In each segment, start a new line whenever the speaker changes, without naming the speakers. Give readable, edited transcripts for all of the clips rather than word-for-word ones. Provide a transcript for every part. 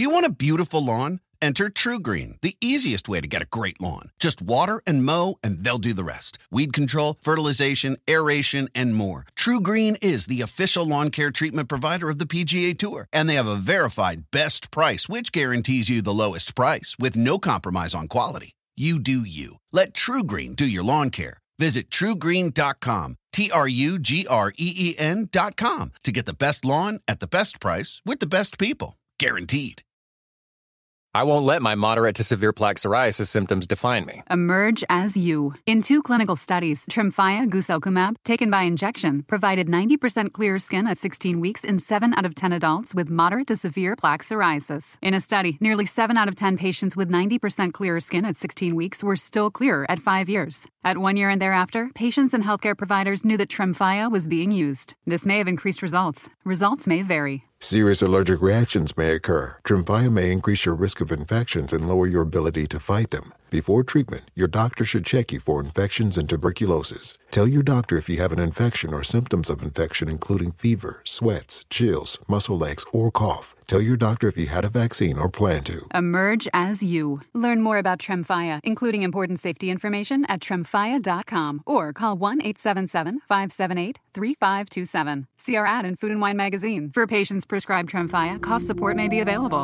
Do you want a beautiful lawn? Enter TruGreen, the easiest way to get a great lawn. Just water and mow, and they'll do the rest. Weed control, fertilization, aeration, and more. TruGreen is the official lawn care treatment provider of the PGA Tour, and they have a verified best price, which guarantees you the lowest price with no compromise on quality. You do you. Let TruGreen do your lawn care. Visit TruGreen.com, TruGreen.com, to get the best lawn at the best price with the best people. Guaranteed.
I won't let my moderate to severe plaque psoriasis symptoms define me.
Emerge as you. In 2 clinical studies, Tremfya guselkumab, taken by injection, provided 90% clearer skin at 16 weeks in 7 out of 10 adults with moderate to severe plaque psoriasis. In a study, nearly 7 out of 10 patients with 90% clearer skin at 16 weeks were still clearer at 5 years. At 1 year and thereafter, patients and healthcare providers knew that Tremfya was being used. This may have increased results. Results may vary.
Serious allergic reactions may occur. Tremfya may increase your risk of infections and lower your ability to fight them. Before treatment, your doctor should check you for infections and tuberculosis. Tell your doctor if you have an infection or symptoms of infection, including fever, sweats, chills, muscle aches, or cough. Tell your doctor if you had a vaccine or plan to.
Emerge as you. Learn more about Tremfya, including important safety information, at Tremfya.com or call 1-877-578-3527. See our ad in Food and Wine magazine. For patients prescribed Tremfya, cost support may be available.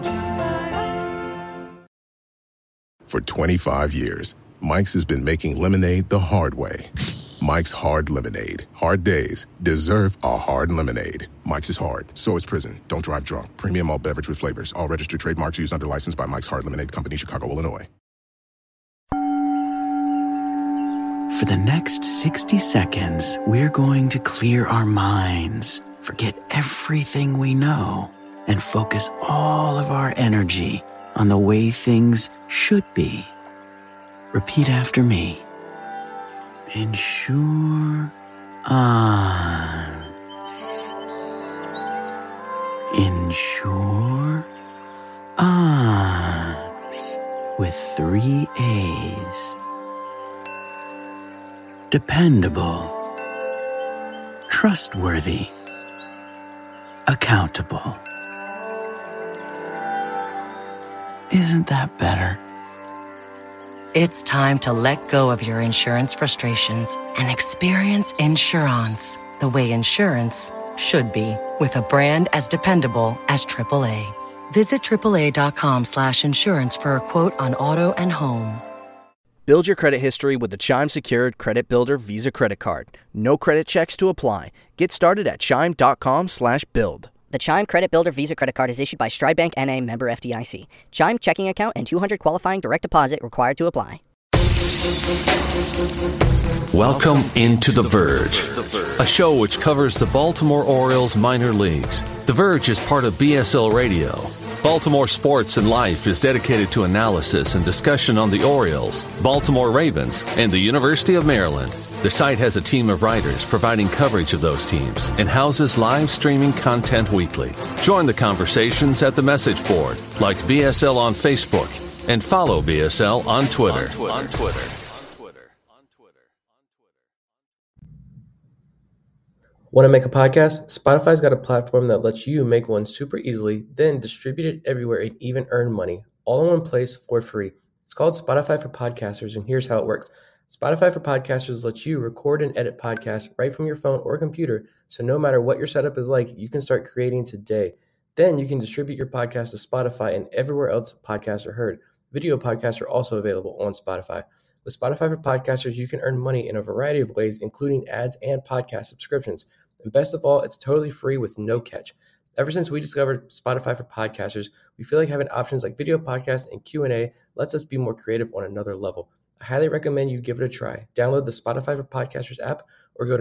For 25 years, Mike's has been making lemonade the hard way. Mike's Hard Lemonade. Hard days deserve a hard lemonade. Mike's is hard, so is prison. Don't drive drunk. Premium all beverage with flavors. All registered trademarks used under license by Mike's Hard Lemonade Company, Chicago, Illinois.
For the next 60 seconds, we're going to clear our minds, forget everything we know, and focus all of our energy on the way things should be. Repeat after me. Ensure odds. Ensure odds. With 3 A's. Dependable. Trustworthy. Accountable. Isn't that better?
It's time to let go of your insurance frustrations and experience insurance the way insurance should be, with a brand as dependable as AAA. Visit AAA.com/insurance for a quote on auto and home.
Build your credit history with the Chime Secured Credit Builder Visa Credit Card. No credit checks to apply. Get started at Chime.com/build.
The Chime Credit Builder Visa Credit Card is issued by Stride Bank N.A. member FDIC. Chime checking account and 200 qualifying direct deposit required to apply.
Welcome into The Verge, a show which covers the Baltimore Orioles minor leagues. The Verge is part of BSL Radio. Baltimore Sports and Life is dedicated to analysis and discussion on the Orioles, Baltimore Ravens, and the University of Maryland. The site has a team of writers providing coverage of those teams and houses live streaming content weekly. Join the conversations at the message board, like BSL on Facebook, and follow BSL on Twitter.
Want to make a podcast? Spotify's got a platform that lets you make one super easily, then distribute it everywhere and even earn money, all in one place for free. It's called Spotify for Podcasters, and here's how it works. Spotify for Podcasters lets you record and edit podcasts right from your phone or computer, so no matter what your setup is like, you can start creating today. Then you can distribute your podcast to Spotify and everywhere else podcasts are heard. Video podcasts are also available on Spotify. With Spotify for Podcasters, you can earn money in a variety of ways, including ads and podcast subscriptions. And best of all, it's totally free with no catch. Ever since we discovered Spotify for Podcasters, we feel like having options like video podcasts and Q&A lets us be more creative on another level. I highly recommend you give it a try. Download the Spotify for Podcasters app or go to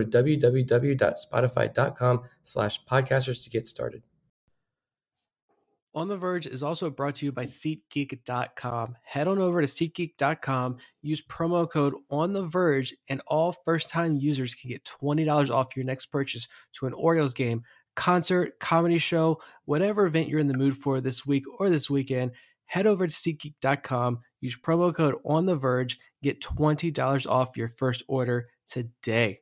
www.spotify.com/podcasters to get started.
On the Verge is also brought to you by SeatGeek.com. Head on over to SeatGeek.com, use promo code OnTheVerge, and all first-time users can get $20 off your next purchase to an Orioles game, concert, comedy show, whatever event you're in the mood for this week or this weekend. Head over to SeatGeek.com, use promo code OnTheVerge, get $20 off your first order today.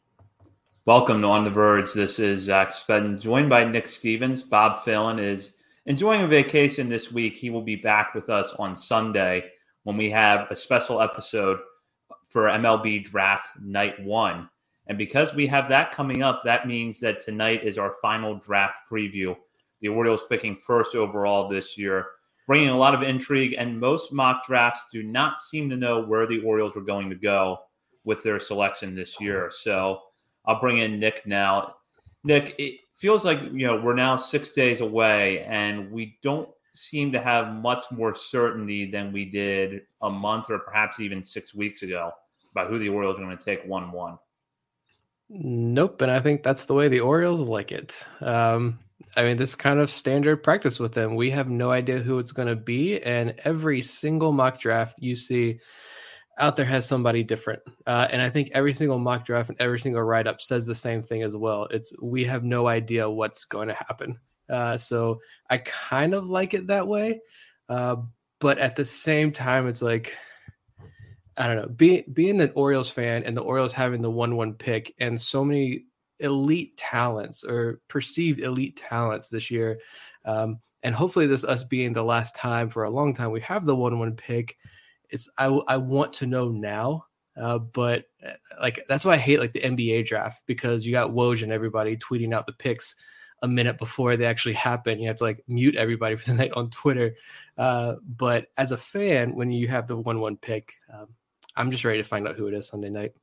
Welcome to On the Verge. This is Zach Spedden, joined by Nick Stevens. Bob Phelan is enjoying a vacation this week. He will be back with us on Sunday when we have a special episode for MLB Draft Night 1. And because we have that coming up, that means that tonight is our final draft preview. The Orioles picking first overall this year, bringing a lot of intrigue, and most mock drafts do not seem to know where the Orioles are going to go with their selection this year. So I'll bring in Nick now. Nick, it feels like, we're now 6 days away, and we don't seem to have much more certainty than we did a month or perhaps even 6 weeks ago about who the Orioles are going to take 1-1.
Nope, and I think that's the way the Orioles like it. This is kind of standard practice with them. We have no idea who it's going to be, and every single mock draft you see out there has somebody different. And I think every single mock draft and every single write-up says the same thing as well. We have no idea what's going to happen. So I kind of like it that way. But at the same time, it's like, I don't know, being an Orioles fan and the Orioles having the 1-1 pick and so many elite talents or perceived elite talents this year. And hopefully this us being the last time for a long time we have the 1-1 pick. I want to know now, but that's why I hate the NBA draft, because you got Woj and everybody tweeting out the picks a minute before they actually happen. You have to mute everybody for the night on Twitter. But as a fan, when you have the 1-1 pick, I'm just ready to find out who it is Sunday night.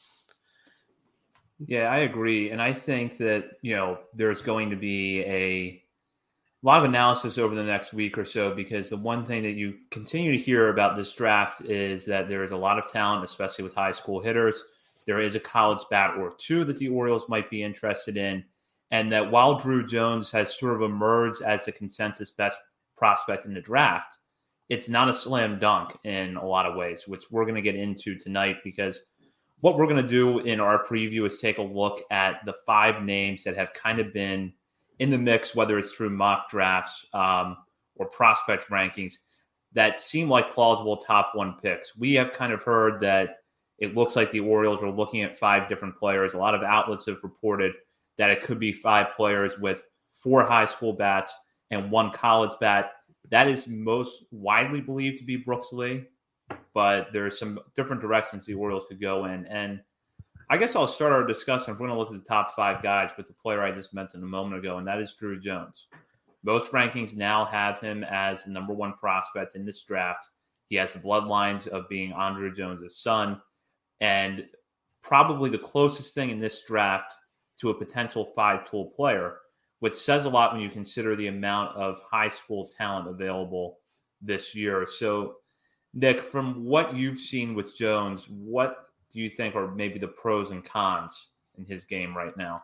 Yeah, I agree. And I think that, there's going to be a lot of analysis over the next week or so, because the one thing that you continue to hear about this draft is that there is a lot of talent, especially with high school hitters. There is a college bat or two that the Orioles might be interested in. And that while Drew Jones has sort of emerged as the consensus best prospect in the draft, it's not a slam dunk in a lot of ways, which we're going to get into tonight, because what we're going to do in our preview is take a look at the 5 names that have kind of been in the mix, whether it's through mock drafts or prospect rankings, that seem like plausible top 1 picks. We have kind of heard that it looks like the Orioles are looking at 5 different players. A lot of outlets have reported that it could be 5 players with 4 high school bats and 1 college bat. That is most widely believed to be Brooks Lee, but there are some different directions the Orioles could go in. And I guess I'll start our discussion. We're going to look at the top 5 guys with the player I just mentioned a moment ago, and that is Drew Jones. Most rankings now have him as the number 1 prospect in this draft. He has the bloodlines of being Andruw Jones' son, and probably the closest thing in this draft to a potential 5-tool player, which says a lot when you consider the amount of high school talent available this year. So, Nick, from what you've seen with Jones, what do you think are maybe the pros and cons in his game right now?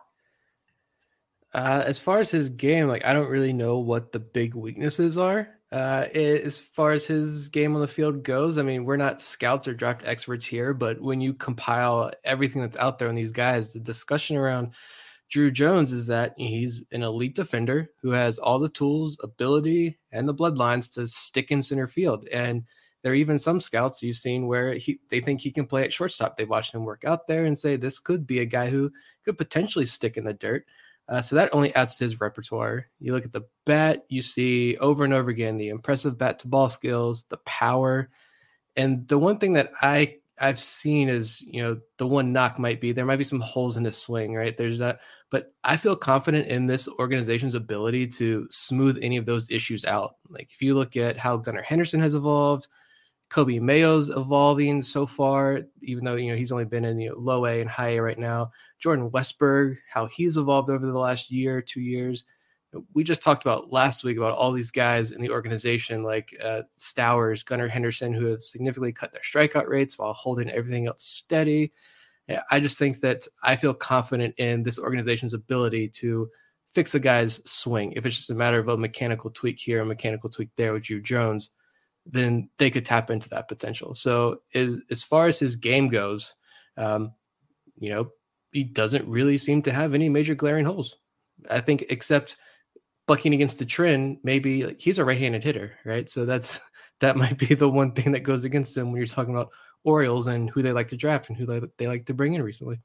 As far as his game, I don't really know what the big weaknesses are. As far as his game on the field goes, we're not scouts or draft experts here, but when you compile everything that's out there on these guys, the discussion around Drew Jones is that he's an elite defender who has all the tools, ability, and the bloodlines to stick in center field. And there are even some scouts you've seen where they think he can play at shortstop. They've watched him work out there and say this could be a guy who could potentially stick in the dirt. So that only adds to his repertoire. You look at the bat, you see over and over again the impressive bat-to-ball skills, the power. And the one thing that I've seen is, the one knock might be there might be some holes in his swing, right? There's that. But I feel confident in this organization's ability to smooth any of those issues out. If you look at how Gunnar Henderson has evolved, Kobe Mayo's evolving so far, even though, he's only been in low A and high A right now. Jordan Westberg, how he's evolved over the last year, 2 years. We just talked about last week about all these guys in the organization like Stowers, Gunnar Henderson, who have significantly cut their strikeout rates while holding everything else steady. I just think that I feel confident in this organization's ability to fix a guy's swing. If it's just a matter of a mechanical tweak here, a mechanical tweak there with Drew Jones, then they could tap into that potential. So as far as his game goes, he doesn't really seem to have any major glaring holes. I think except bucking against the trend, maybe he's a right-handed hitter, right? So that might be the one thing that goes against him when you're talking about Orioles and who they like to draft and who they like to bring in recently.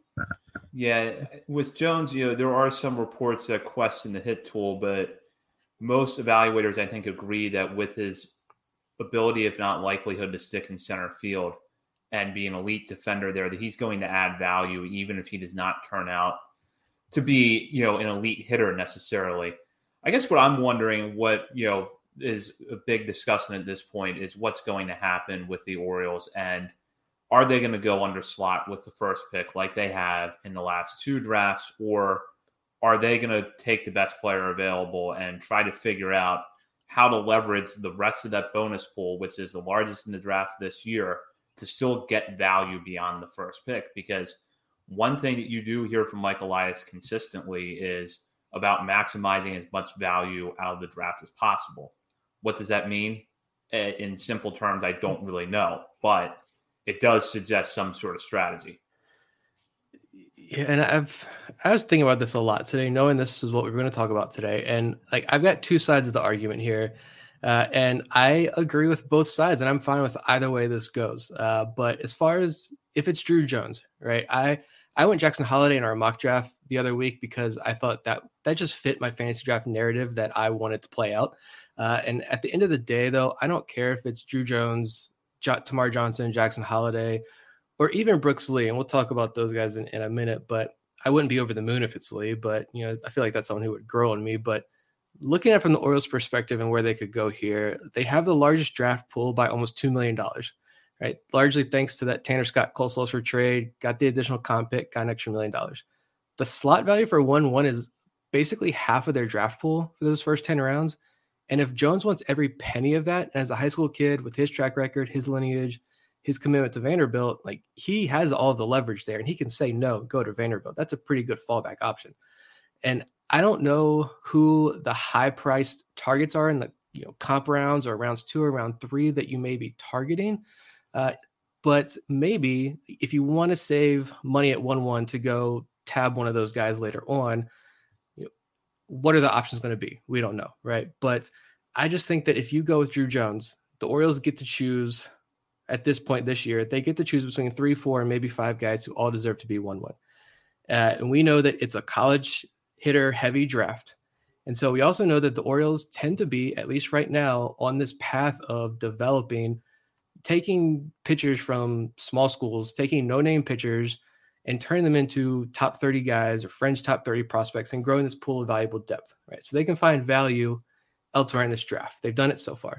Yeah, with Jones, there are some reports that question the hit tool, but most evaluators, I think, agree that with his ability, if not likelihood, to stick in center field and be an elite defender there, that he's going to add value, even if he does not turn out to be, an elite hitter necessarily. I guess what I'm wondering, what, is a big discussion at this point, is what's going to happen with the Orioles, and are they going to go under slot with the first pick like they have in the last 2 drafts, or are they going to take the best player available and try to figure out how to leverage the rest of that bonus pool, which is the largest in the draft this year, to still get value beyond the first pick? Because one thing that you do hear from Mike Elias consistently is about maximizing as much value out of the draft as possible. What does that mean? In simple terms, I don't really know, but it does suggest some sort of strategy.
Yeah, and I was thinking about this a lot today, knowing this is what we were going to talk about today. And I've got 2 sides of the argument here, and I agree with both sides, and I'm fine with either way this goes. But as far as if it's Drew Jones, right? I went Jackson Holliday in our mock draft the other week because I thought that just fit my fantasy draft narrative that I wanted to play out. And at the end of the day, though, I don't care if it's Drew Jones, Tamar Johnson, Jackson Holliday, or even Brooks Lee. And we'll talk about those guys in a minute, but I wouldn't be over the moon if it's Lee. But, I feel like that's someone who would grow on me. But looking at it from the Orioles' perspective and where they could go here, they have the largest draft pool by almost $2 million. Right, largely thanks to that Tanner Scott Cole Sulser trade, got the additional comp pick, got an extra $1 million. The slot value for 1-1 is basically half of their draft pool for those first 10 rounds. And if Jones wants every penny of that, and as a high school kid with his track record, his lineage, his commitment to Vanderbilt, he has all of the leverage there, and he can say no, go to Vanderbilt. That's a pretty good fallback option. And I don't know who the high-priced targets are in the comp rounds or rounds 2 or round 3 that you may be targeting. But maybe if you want to save money at 1-1 to go tab one of those guys later on, what are the options going to be? We don't know, right? But I just think that if you go with Drew Jones, the Orioles get to choose at this point this year. They get to choose between 3, 4, and maybe 5 guys who all deserve to be 1-1. And we know that it's a college hitter heavy draft. And so we also know that the Orioles tend to be, at least right now, on this path of developing, taking pitchers from small schools, taking no-name pitchers and turning them into top 30 guys or fringe top 30 prospects and growing this pool of valuable depth, right? So they can find value elsewhere in this draft. They've done it so far.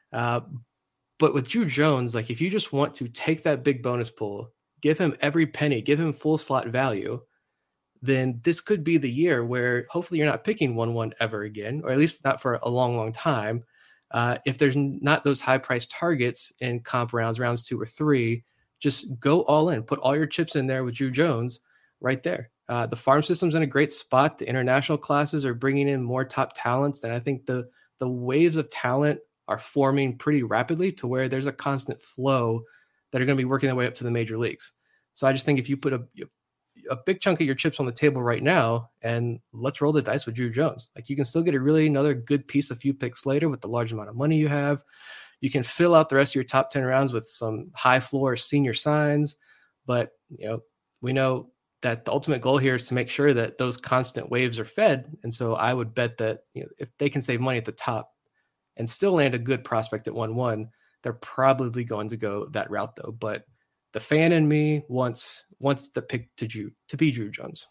But with Drew Jones, if you just want to take that big bonus pool, give him every penny, give him full slot value, then this could be the year where hopefully you're not picking 1-1 ever again, or at least not for a long, long time. If there's not those high-priced targets in comp rounds 2 or 3, just go all in. Put all your chips in there with Drew Jones right there. The farm system's in a great spot. The international classes are bringing in more top talents, and I think the waves of talent are forming pretty rapidly to where there's a constant flow that are going to be working their way up to the major leagues. So I just think if you put a big chunk of your chips on the table right now, and let's roll the dice with Drew Jones. You can still get another good piece a few picks later with the large amount of money you have. You can fill out the rest of your top 10 rounds with some high floor senior signs, but we know that the ultimate goal here is to make sure that those constant waves are fed. And so I would bet that if they can save money at the top and still land a good prospect at 1-1, they're probably going to go that route though. But the fan in me wants the pick to be Drew Jones.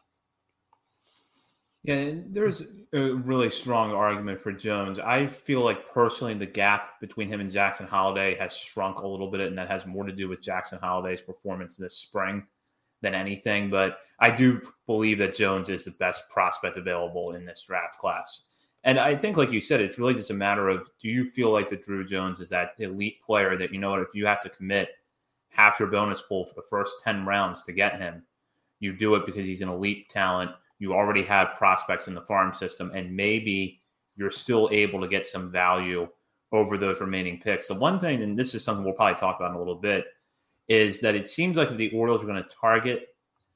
Yeah, and there's a really strong argument for Jones. I feel like personally the gap between him and Jackson Holliday has shrunk a little bit, and that has more to do with Jackson Holliday's performance this spring than anything. But I do believe that Jones is the best prospect available in this draft class. And I think, like you said, it's really just a matter of, do you feel like that Drew Jones is that elite player that, if you have to commit half your bonus pool for the first 10 rounds to get him, you do it because he's an elite talent. You already have prospects in the farm system, and maybe you're still able to get some value over those remaining picks. The one thing, and this is something we'll probably talk about in a little bit, is that it seems like if the Orioles are going to target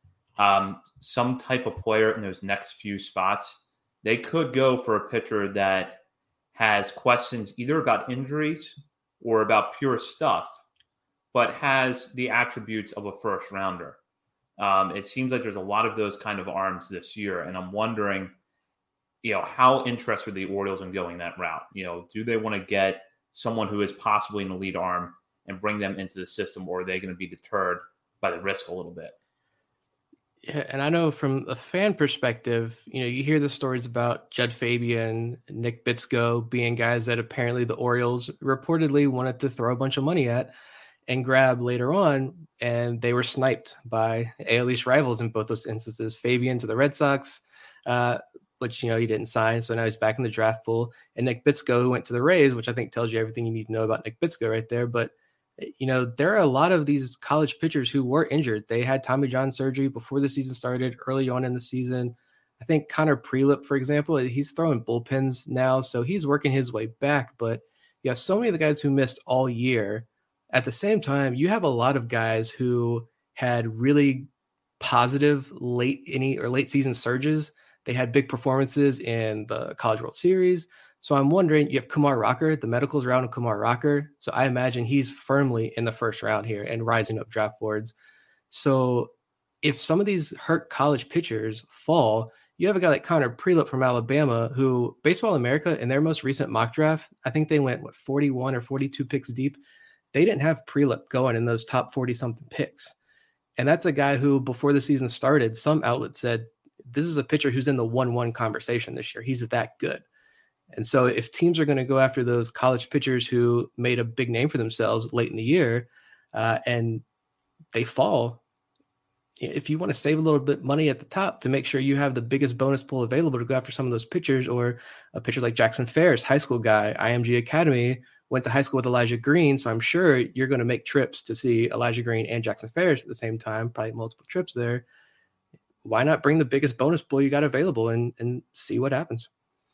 some type of player in those next few spots, they could go for a pitcher that has questions either about injuries or about pure stuff, but has the attributes of a first rounder. It seems like there's a lot of those kind of arms this year, and I'm wondering how interested are the Orioles in going that route? Do they want to get someone who is possibly an elite arm and bring them into the system, or are they going to be deterred by the risk a little bit?
Yeah, and I know from a fan perspective, you hear the stories about Jed Fabian, Nick Bitsko being guys that apparently the Orioles reportedly wanted to throw a bunch of money at and grab later on, and they were sniped by AL East rivals in both those instances. Fabian to the Red Sox, which, he didn't sign, so now he's back in the draft pool, and Nick Bitsko, who went to the Rays, which I think tells you everything you need to know about Nick Bitsko right there. But there are a lot of these college pitchers who were injured. They had Tommy John surgery before the season started, early on in the season. I think Connor Prelip, for example, he's throwing bullpens now, so he's working his way back. But you have so many of the guys who missed all year. At the same time, you have a lot of guys who had really positive late season surges. They had big performances in the College World Series. So I'm wondering, you have Kumar Rocker, the medicals round of Kumar Rocker. So I imagine he's firmly in the first round here and rising up draft boards. So if some of these hurt college pitchers fall, you have a guy like Connor Prelip from Alabama, who Baseball America in their most recent mock draft, I think they went 41 or 42 picks deep. They didn't have Prelip going in those top 40 something picks. And that's a guy who before the season started, some outlets said, this is a pitcher who's in the 1-1 conversation this year. He's that good. And so if teams are going to go after those college pitchers who made a big name for themselves late in the year and they fall, if you want to save a little bit money at the top to make sure you have the biggest bonus pool available to go after some of those pitchers, or a pitcher like Jackson Ferris, high school guy, IMG Academy, went to high school with Elijah Green. So I'm sure you're going to make trips to see Elijah Green and Jackson Ferris at the same time, probably multiple trips there. Why not bring the biggest bonus pool you got available and see what happens?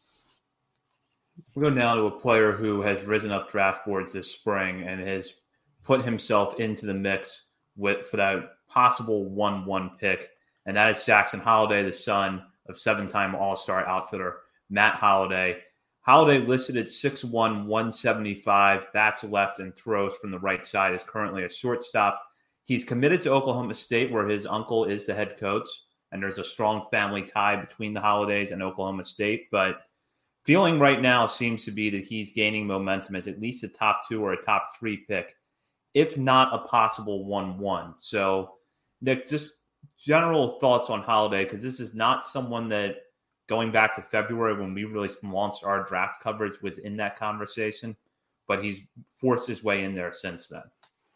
We'll go now to a player who has risen up draft boards this spring and has put himself into the mix for that possible 1-1 pick, and that is Jackson Holliday, the son of 7-time All-Star outfitter Matt Holliday. Holliday, listed at 6'1", 175, bats left and throws from the right side, is currently a shortstop. He's committed to Oklahoma State, where his uncle is the head coach, and there's a strong family tie between the Hollidays and Oklahoma State, but feeling right now seems to be that he's gaining momentum as at least a top 2 or a top 3 pick, if not a possible 1-1. So, Nick, just general thoughts on Holliday, because this is not someone that, going back to February when we really launched our draft coverage, was in that conversation, but he's forced his way in there since then.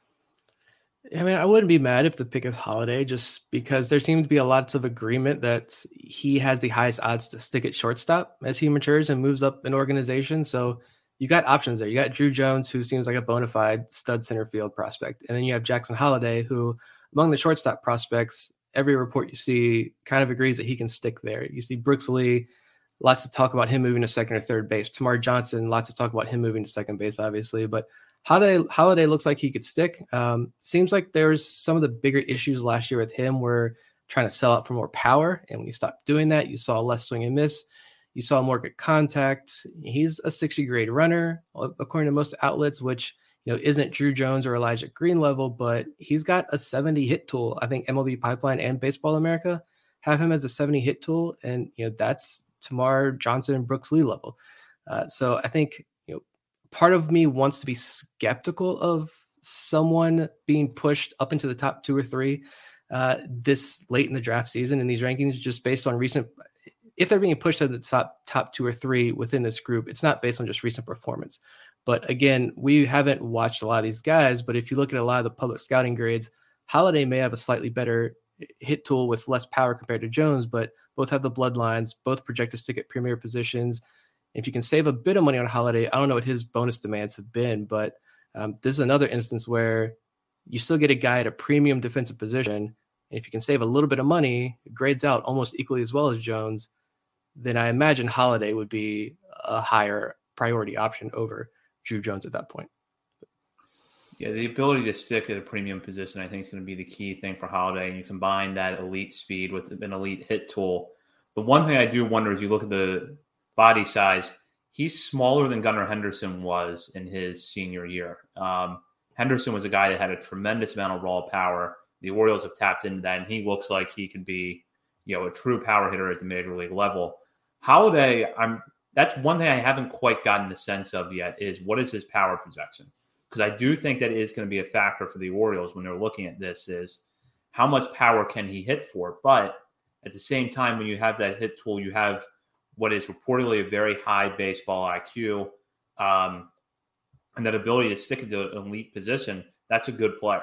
I mean, I wouldn't be mad if the pick is Holliday, just because there seems to be a lots of agreement that he has the highest odds to stick at shortstop as he matures and moves up an organization. So you got options there. You got Drew Jones, who seems like a bona fide stud center field prospect. And then you have Jackson Holliday, who among the shortstop prospects, every report you see kind of agrees that he can stick there. You see Brooks Lee, lots of talk about him moving to second or third base. Tamar Johnson, lots of talk about him moving to second base, obviously. But Holliday looks like he could stick. Seems like there's some of the bigger issues last year with him were trying to sell out for more power. And when you stopped doing that, you saw less swing and miss. You saw more good contact. He's a 60 grade runner, according to most outlets, which isn't Drew Jones or Elijah Green level, but he's got a 70 hit tool. I think MLB Pipeline and Baseball America have him as a 70 hit tool. And, that's Tamar Johnson and Brooks Lee level. So I think, part of me wants to be skeptical of someone being pushed up into the top 2 or 3 this late in the draft season in these rankings, just based on recent. If they're being pushed to the top 2 or 3 within this group, it's not based on just recent performance. But again, we haven't watched a lot of these guys. But if you look at a lot of the public scouting grades, Holliday may have a slightly better hit tool with less power compared to Jones, but both have the bloodlines, both project to stick at premier positions. If you can save a bit of money on Holliday, I don't know what his bonus demands have been, but this is another instance where you still get a guy at a premium defensive position. And if you can save a little bit of money, it grades out almost equally as well as Jones, then I imagine Holliday would be a higher priority option over Drew Jones at that point.
Yeah, the ability to stick at a premium position, I think, is going to be the key thing for Holliday. And you combine that elite speed with an elite hit tool. The one thing I do wonder is you look at the body size, he's smaller than Gunnar Henderson was in his senior year. Henderson was a guy that had a tremendous amount of raw power. The Orioles have tapped into that, and he looks like he could be, a true power hitter at the major league level. Holiday, that's one thing I haven't quite gotten the sense of yet is what is his power projection? Because I do think that is going to be a factor for the Orioles when they're looking at this is how much power can he hit for? But at the same time, when you have that hit tool, you have what is reportedly a very high baseball IQ and that ability to stick into an elite position. That's a good player.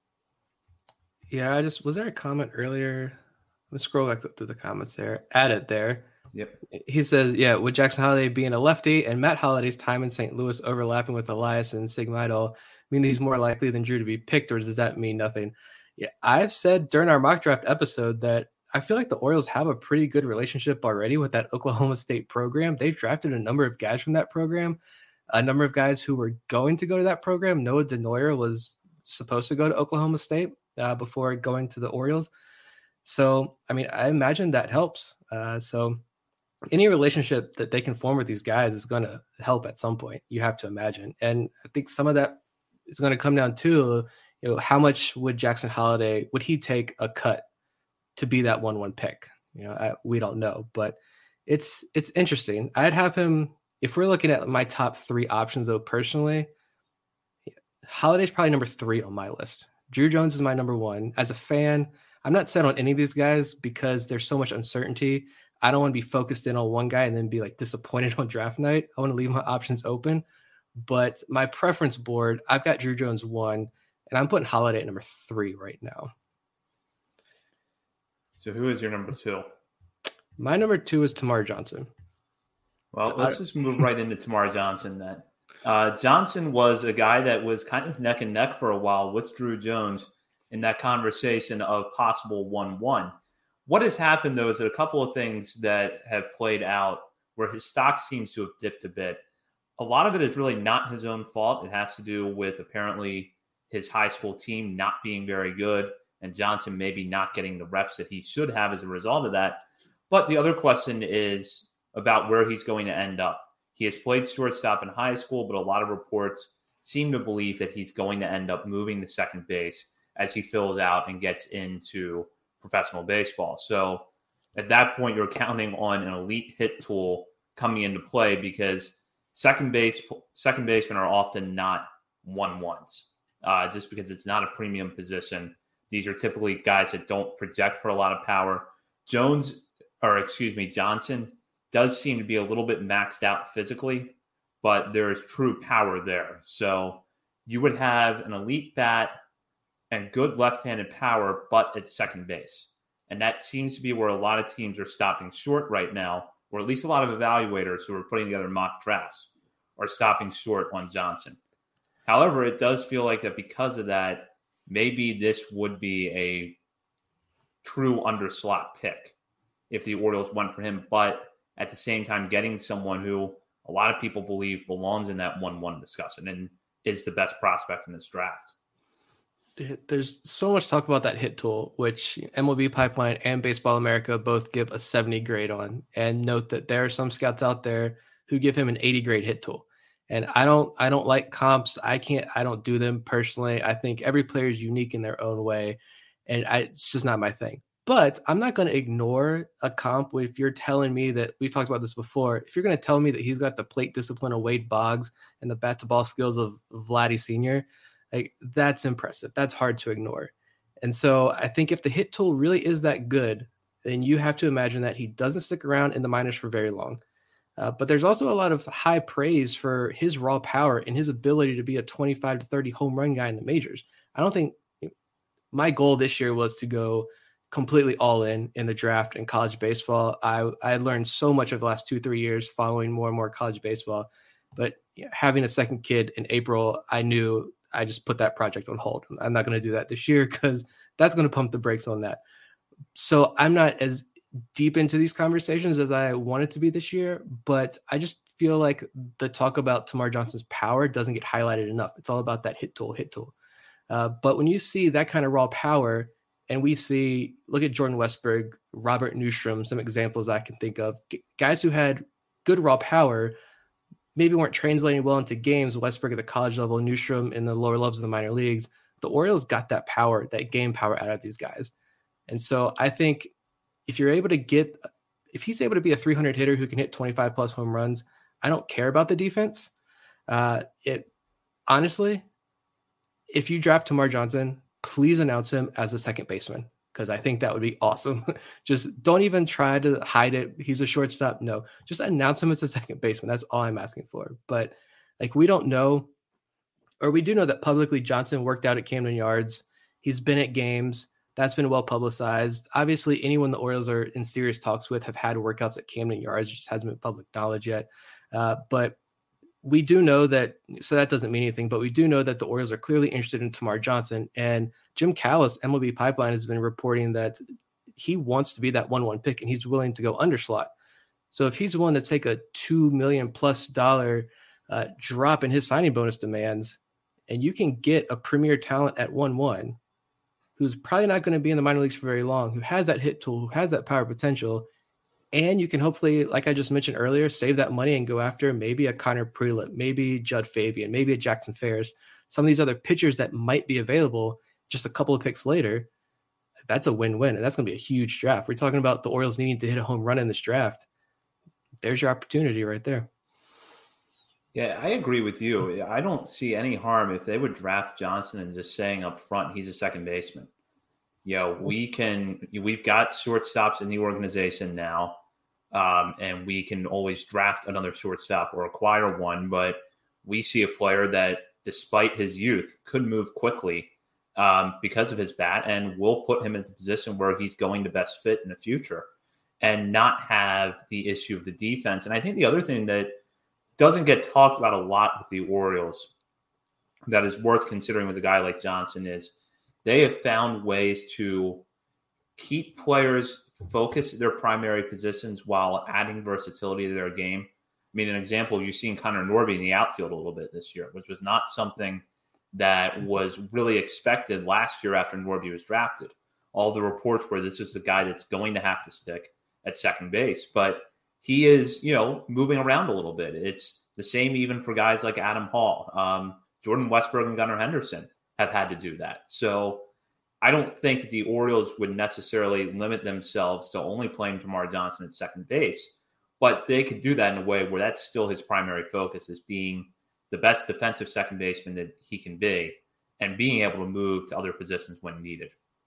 Yeah, was there a comment earlier? Let me scroll back through the comments there. Add it there.
Yep.
He says, yeah, with Jackson Holliday being a lefty and Matt Holliday's time in St. Louis overlapping with Elias and Sig Mejdal mean that he's more likely than Drew to be picked, or does that mean nothing? Yeah, I've said during our mock draft episode that I feel like the Orioles have a pretty good relationship already with that Oklahoma State program. They've drafted a number of guys from that program, a number of guys who were going to go to that program. Noah Denoyer was supposed to go to Oklahoma State before going to the Orioles. So, I mean, I imagine that helps. So any relationship that they can form with these guys is going to help at some point, you have to imagine. And I think some of that is going to come down to, how much would Jackson Holliday, would he take a cut to be that 1-1 pick? We don't know, but it's interesting. I'd have him, if we're looking at my top 3 options though, personally, Holliday's probably number 3 on my list. Drew Jones is my number 1. As a fan, I'm not set on any of these guys because there's so much uncertainty. I don't want to be focused in on one guy and then be like disappointed on draft night. I want to leave my options open. But my preference board, I've got Drew Jones 1, and I'm putting Holliday at number 3 right now.
So who is your number 2?
My number 2 is Termarr Johnson.
Well, let's just move right into Termarr Johnson then. Johnson was a guy that was kind of neck and neck for a while with Drew Jones in that conversation of possible 1-1. What has happened, though, is that a couple of things that have played out where his stock seems to have dipped a bit. A lot of it is really not his own fault. It has to do with apparently his high school team not being very good and Johnson maybe not getting the reps that he should have as a result of that. But the other question is about where he's going to end up. He has played shortstop in high school, but a lot of reports seem to believe that he's going to end up moving to second base as he fills out and gets into professional baseball. So at that point, you're counting on an elite hit tool coming into play because second basemen are often not 1-1s, just because it's not a premium position. These are typically guys that don't project for a lot of power. Johnson does seem to be a little bit maxed out physically, but there is true power there. So you would have an elite bat and good left-handed power, but at second base. And that seems to be where a lot of teams are stopping short right now, or at least a lot of evaluators who are putting together mock drafts are stopping short on Johnson. However, it does feel like that because of that, maybe this would be a true underslot pick if the Orioles went for him, but at the same time getting someone who a lot of people believe belongs in that 1-1 discussion and is the best prospect in this draft.
There's so much talk about that hit tool, which MLB Pipeline and Baseball America both give a 70 grade on. And note that there are some scouts out there who give him an 80 grade hit tool. And I don't like comps. I don't do them personally. I think every player is unique in their own way. And it's just not my thing. But I'm not going to ignore a comp if you're telling me that, we've talked about this before, if you're going to tell me that he's got the plate discipline of Wade Boggs and the bat-to-ball skills of Vladdy Sr., like, that's impressive. That's hard to ignore. And so I think if the hit tool really is that good, then you have to imagine that he doesn't stick around in the minors for very long. But there's also a lot of high praise for his raw power and his ability to be a 25 to 30 home run guy in the majors. I don't think my goal this year was to go completely all in the draft in college baseball. I learned so much over the last 2-3 years following more and more college baseball. But having a second kid in April, I knew I just put that project on hold. I'm not going to do that this year because that's going to pump the brakes on that. So I'm not as deep into these conversations as I wanted to be this year, but I just feel like the talk about Termarr Johnson's power doesn't get highlighted enough. It's all about that hit tool. But when you see that kind of raw power, and we see, look at Jordan Westburg, Robert Neustrom, some examples I can think of, guys who had good raw power, maybe weren't translating well into games. Westburg at the college level, Neustrom in the lower levels of the minor leagues. The Orioles got that power, that game power out of these guys. And so I think if you're able to get if he's able to be a 300 hitter who can hit 25 plus home runs, I don't care about the defense. Honestly, if you draft Termarr Johnson, please announce him as a second baseman, because I think that would be awesome. Just don't even try to hide it. He's a shortstop. No, just announce him as a second baseman. That's all I'm asking for. But like, we don't know, or we do know that publicly Johnson worked out at Camden Yards. He's been at games. That's been well publicized. Obviously, anyone the Orioles are in serious talks with have had workouts at Camden Yards. It just hasn't been public knowledge yet. But we do know that, so that doesn't mean anything, but we do know that the Orioles are clearly interested in Termarr Johnson. And Jim Callis, MLB Pipeline, has been reporting that he wants to be that 1-1 pick and he's willing to go underslot. So if he's willing to take a $2 million+ drop in his signing bonus demands, and you can get a premier talent at 1-1, who's probably not going to be in the minor leagues for very long, who has that hit tool, who has that power potential, and you can hopefully, like I just mentioned earlier, save that money and go after maybe a Connor Prelip, maybe Judd Fabian, maybe a Jackson Ferris, some of these other pitchers that might be available just a couple of picks later. That's a win-win, and that's going to be a huge draft. We're talking about the Orioles needing to hit a home run in this draft. There's your opportunity right there.
Yeah, I agree with you. I don't see any harm if they would draft Johnson and just saying up front he's a second baseman. We've got shortstops in the organization now, and we can always draft another shortstop or acquire one. But we see a player that, despite his youth, could move quickly because of his bat, and we'll put him in the position where he's going to best fit in the future and not have the issue of the defense. And I think the other thing that doesn't get talked about a lot with the Orioles that is worth considering with a guy like Johnson is they have found ways to keep players focused at their primary positions while adding versatility to their game. I mean, an example, you've seen Connor Norby in the outfield a little bit this year, which was not something that was really expected last year after Norby was drafted. All the reports were this is the guy that's going to have to stick at second base. But he is, moving around a little bit. It's the same even for guys like Adam Hall. Jordan Westburg and Gunnar Henderson have had to do that. So I don't think that the Orioles would necessarily limit themselves to only playing Termarr Johnson at second base, but they could do that in a way where that's still his primary focus, is being the best defensive second baseman that he can be and being able to move to other positions when needed.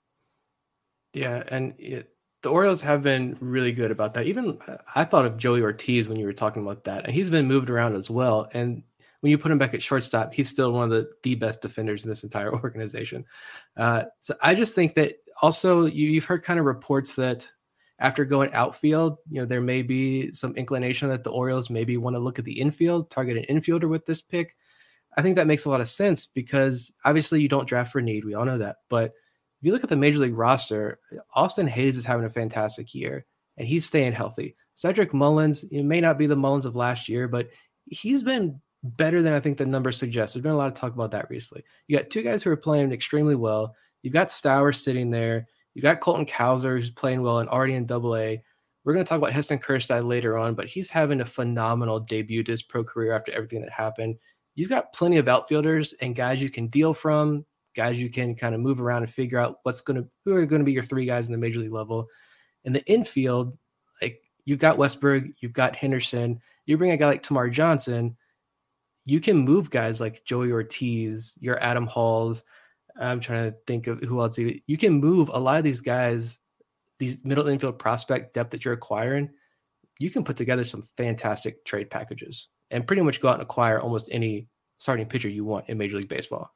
Yeah, and the Orioles have been really good about that. Even I thought of Joey Ortiz when you were talking about that, and he's been moved around as well. And when you put him back at shortstop, he's still one of the best defenders in this entire organization. So I just think that also you've heard kind of reports that after going outfield, there may be some inclination that the Orioles maybe want to look at the infield, target an infielder with this pick. I think that makes a lot of sense because obviously you don't draft for need. We all know that. But if you look at the Major League roster, Austin Hayes is having a fantastic year, and he's staying healthy. Cedric Mullins, it may not be the Mullins of last year, but he's been better than I think the numbers suggest. There's been a lot of talk about that recently. You got two guys who are playing extremely well. You've got Stowers sitting there. You got Colton Cowser, who's playing well and already in Double-A. We're going to talk about Heston Kjerstad later on, but he's having a phenomenal debut to his pro career after everything that happened. You've got plenty of outfielders and guys you can deal from, guys you can kind of move around and figure out who are going to be your three guys in the Major League level. In the infield, like you've got Westburg, you've got Henderson. You bring a guy like Termarr Johnson, you can move guys like Joey Ortiz, your Adam Halls. I'm trying to think of who else. You can move a lot of these guys, these middle infield prospect depth that you're acquiring. You can put together some fantastic trade packages and pretty much go out and acquire almost any starting pitcher you want in Major League Baseball.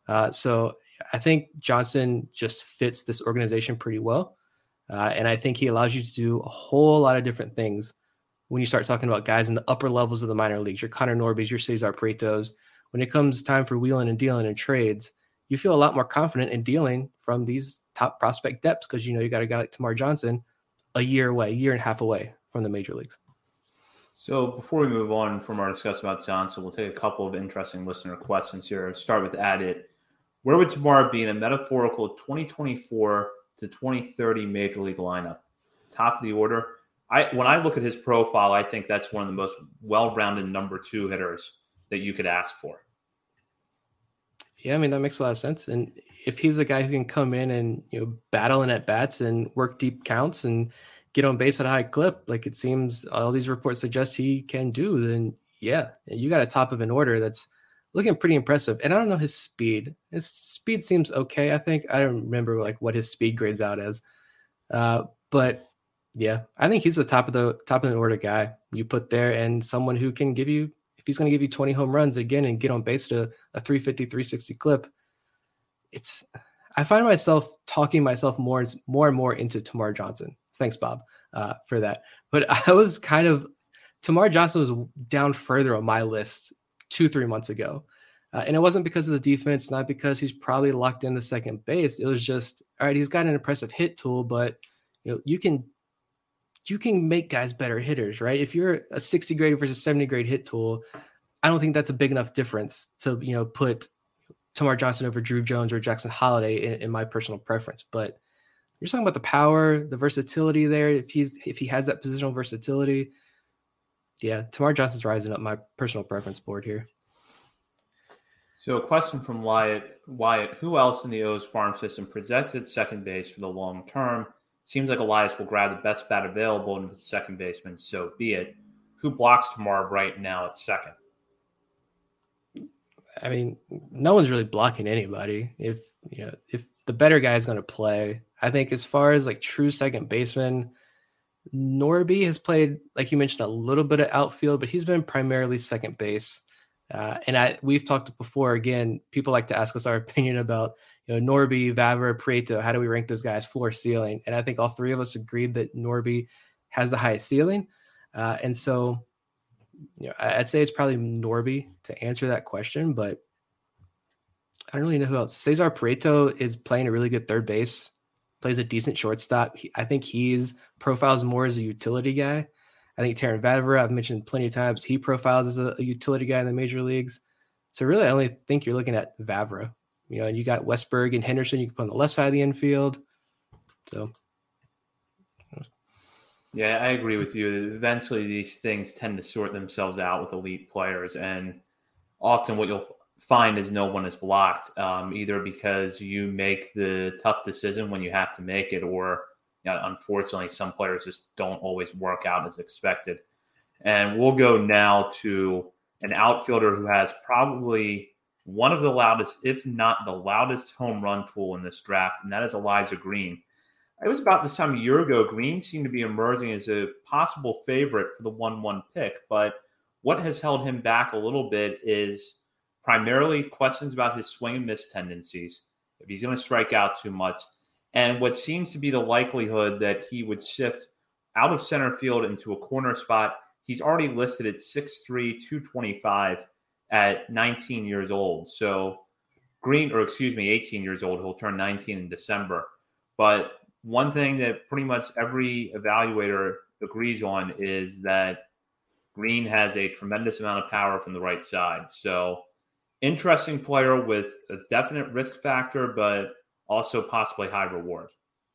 So I think Johnson just fits this organization pretty well. And I think he allows you to do a whole lot of different things when you start talking about guys in the upper levels of the minor leagues, your Connor Norbys, your Cesar Prietos. When it comes time for wheeling and dealing and trades, you feel a lot more confident in dealing from these top prospect depths because you got a guy like Termarr Johnson a year and a half away from the major leagues.
So before we move on from our discussion about Johnson, we'll take a couple of interesting listener questions here. Start with Adit. Where would Termarr be in a metaphorical 2024 to 2030 major league lineup? Top of the order. When I look at his profile, I think that's one of the most well-rounded number two hitters that you could ask for.
Yeah, I mean, that makes a lot of sense. And if he's a guy who can come in and battle in at bats and work deep counts and get on base at a high clip, like it seems all these reports suggest he can do, then yeah, you got a top of an order that's looking pretty impressive. And I don't know his speed. His speed seems okay, I think. I don't remember like what his speed grades out as. But yeah, I think he's the top of the order guy you put there, and someone who can give you, if he's going to give you 20 home runs again and get on base to a 350, 360 clip, I find myself talking myself more and more into Termarr Johnson. Thanks, Bob, for that. But Termarr Johnson was down further on my list 2-3 months ago. And it wasn't because of the defense, not because he's probably locked in the second base. It was just, all right, he's got an impressive hit tool, but you can make guys better hitters, right? If you're a 60 grade versus 70 grade hit tool, I don't think that's a big enough difference to, put Termarr Johnson over Drew Jones or Jackson Holiday in my personal preference. But you're talking about the power, the versatility there. If he has that positional versatility, yeah, Termarr Johnson's rising up my personal preference board here.
So a question from Wyatt. Who else in the O's farm system projects at second base for the long term? Seems like Elias will grab the best bat available and the second baseman, so be it. Who blocks Termarr right now at second?
I mean, no one's really blocking anybody. If the better guy is going to play, I think as far as like true second baseman, Norby has played, like you mentioned, a little bit of outfield, but he's been primarily second base. And we've talked before. Again, people like to ask us our opinion about Norby, Vavra, Prieto. How do we rank those guys floor ceiling? And I think all three of us agreed that Norby has the highest ceiling. And so, I'd say it's probably Norby to answer that question, but I don't really know who else. Cesar Prieto is playing a really good third base, plays a decent shortstop. I think he's profiles more as a utility guy. I think Terrin Vavra, I've mentioned plenty of times, he profiles as a utility guy in the major leagues. So really, I only think you're looking at Vavra. And you got Westberg and Henderson you can put on the left side of the infield. So,
yeah, I agree with you. Eventually, these things tend to sort themselves out with elite players, and often what you'll find is no one is blocked, either because you make the tough decision when you have to make it, or unfortunately, some players just don't always work out as expected. And we'll go now to an outfielder who has probably one of the loudest, if not the loudest, home run tool in this draft, and that is Elijah Green. It was about this time a year ago, Green seemed to be emerging as a possible favorite for the 1-1 pick, but what has held him back a little bit is primarily questions about his swing and miss tendencies, if he's going to strike out too much, and what seems to be the likelihood that he would shift out of center field into a corner spot. He's already listed at 6'3", 225 at 19 years old. So 18 years old. He'll turn 19 in December. But one thing that pretty much every evaluator agrees on is that Green has a tremendous amount of power from the right side. So interesting player with a definite risk factor, but also possibly high reward.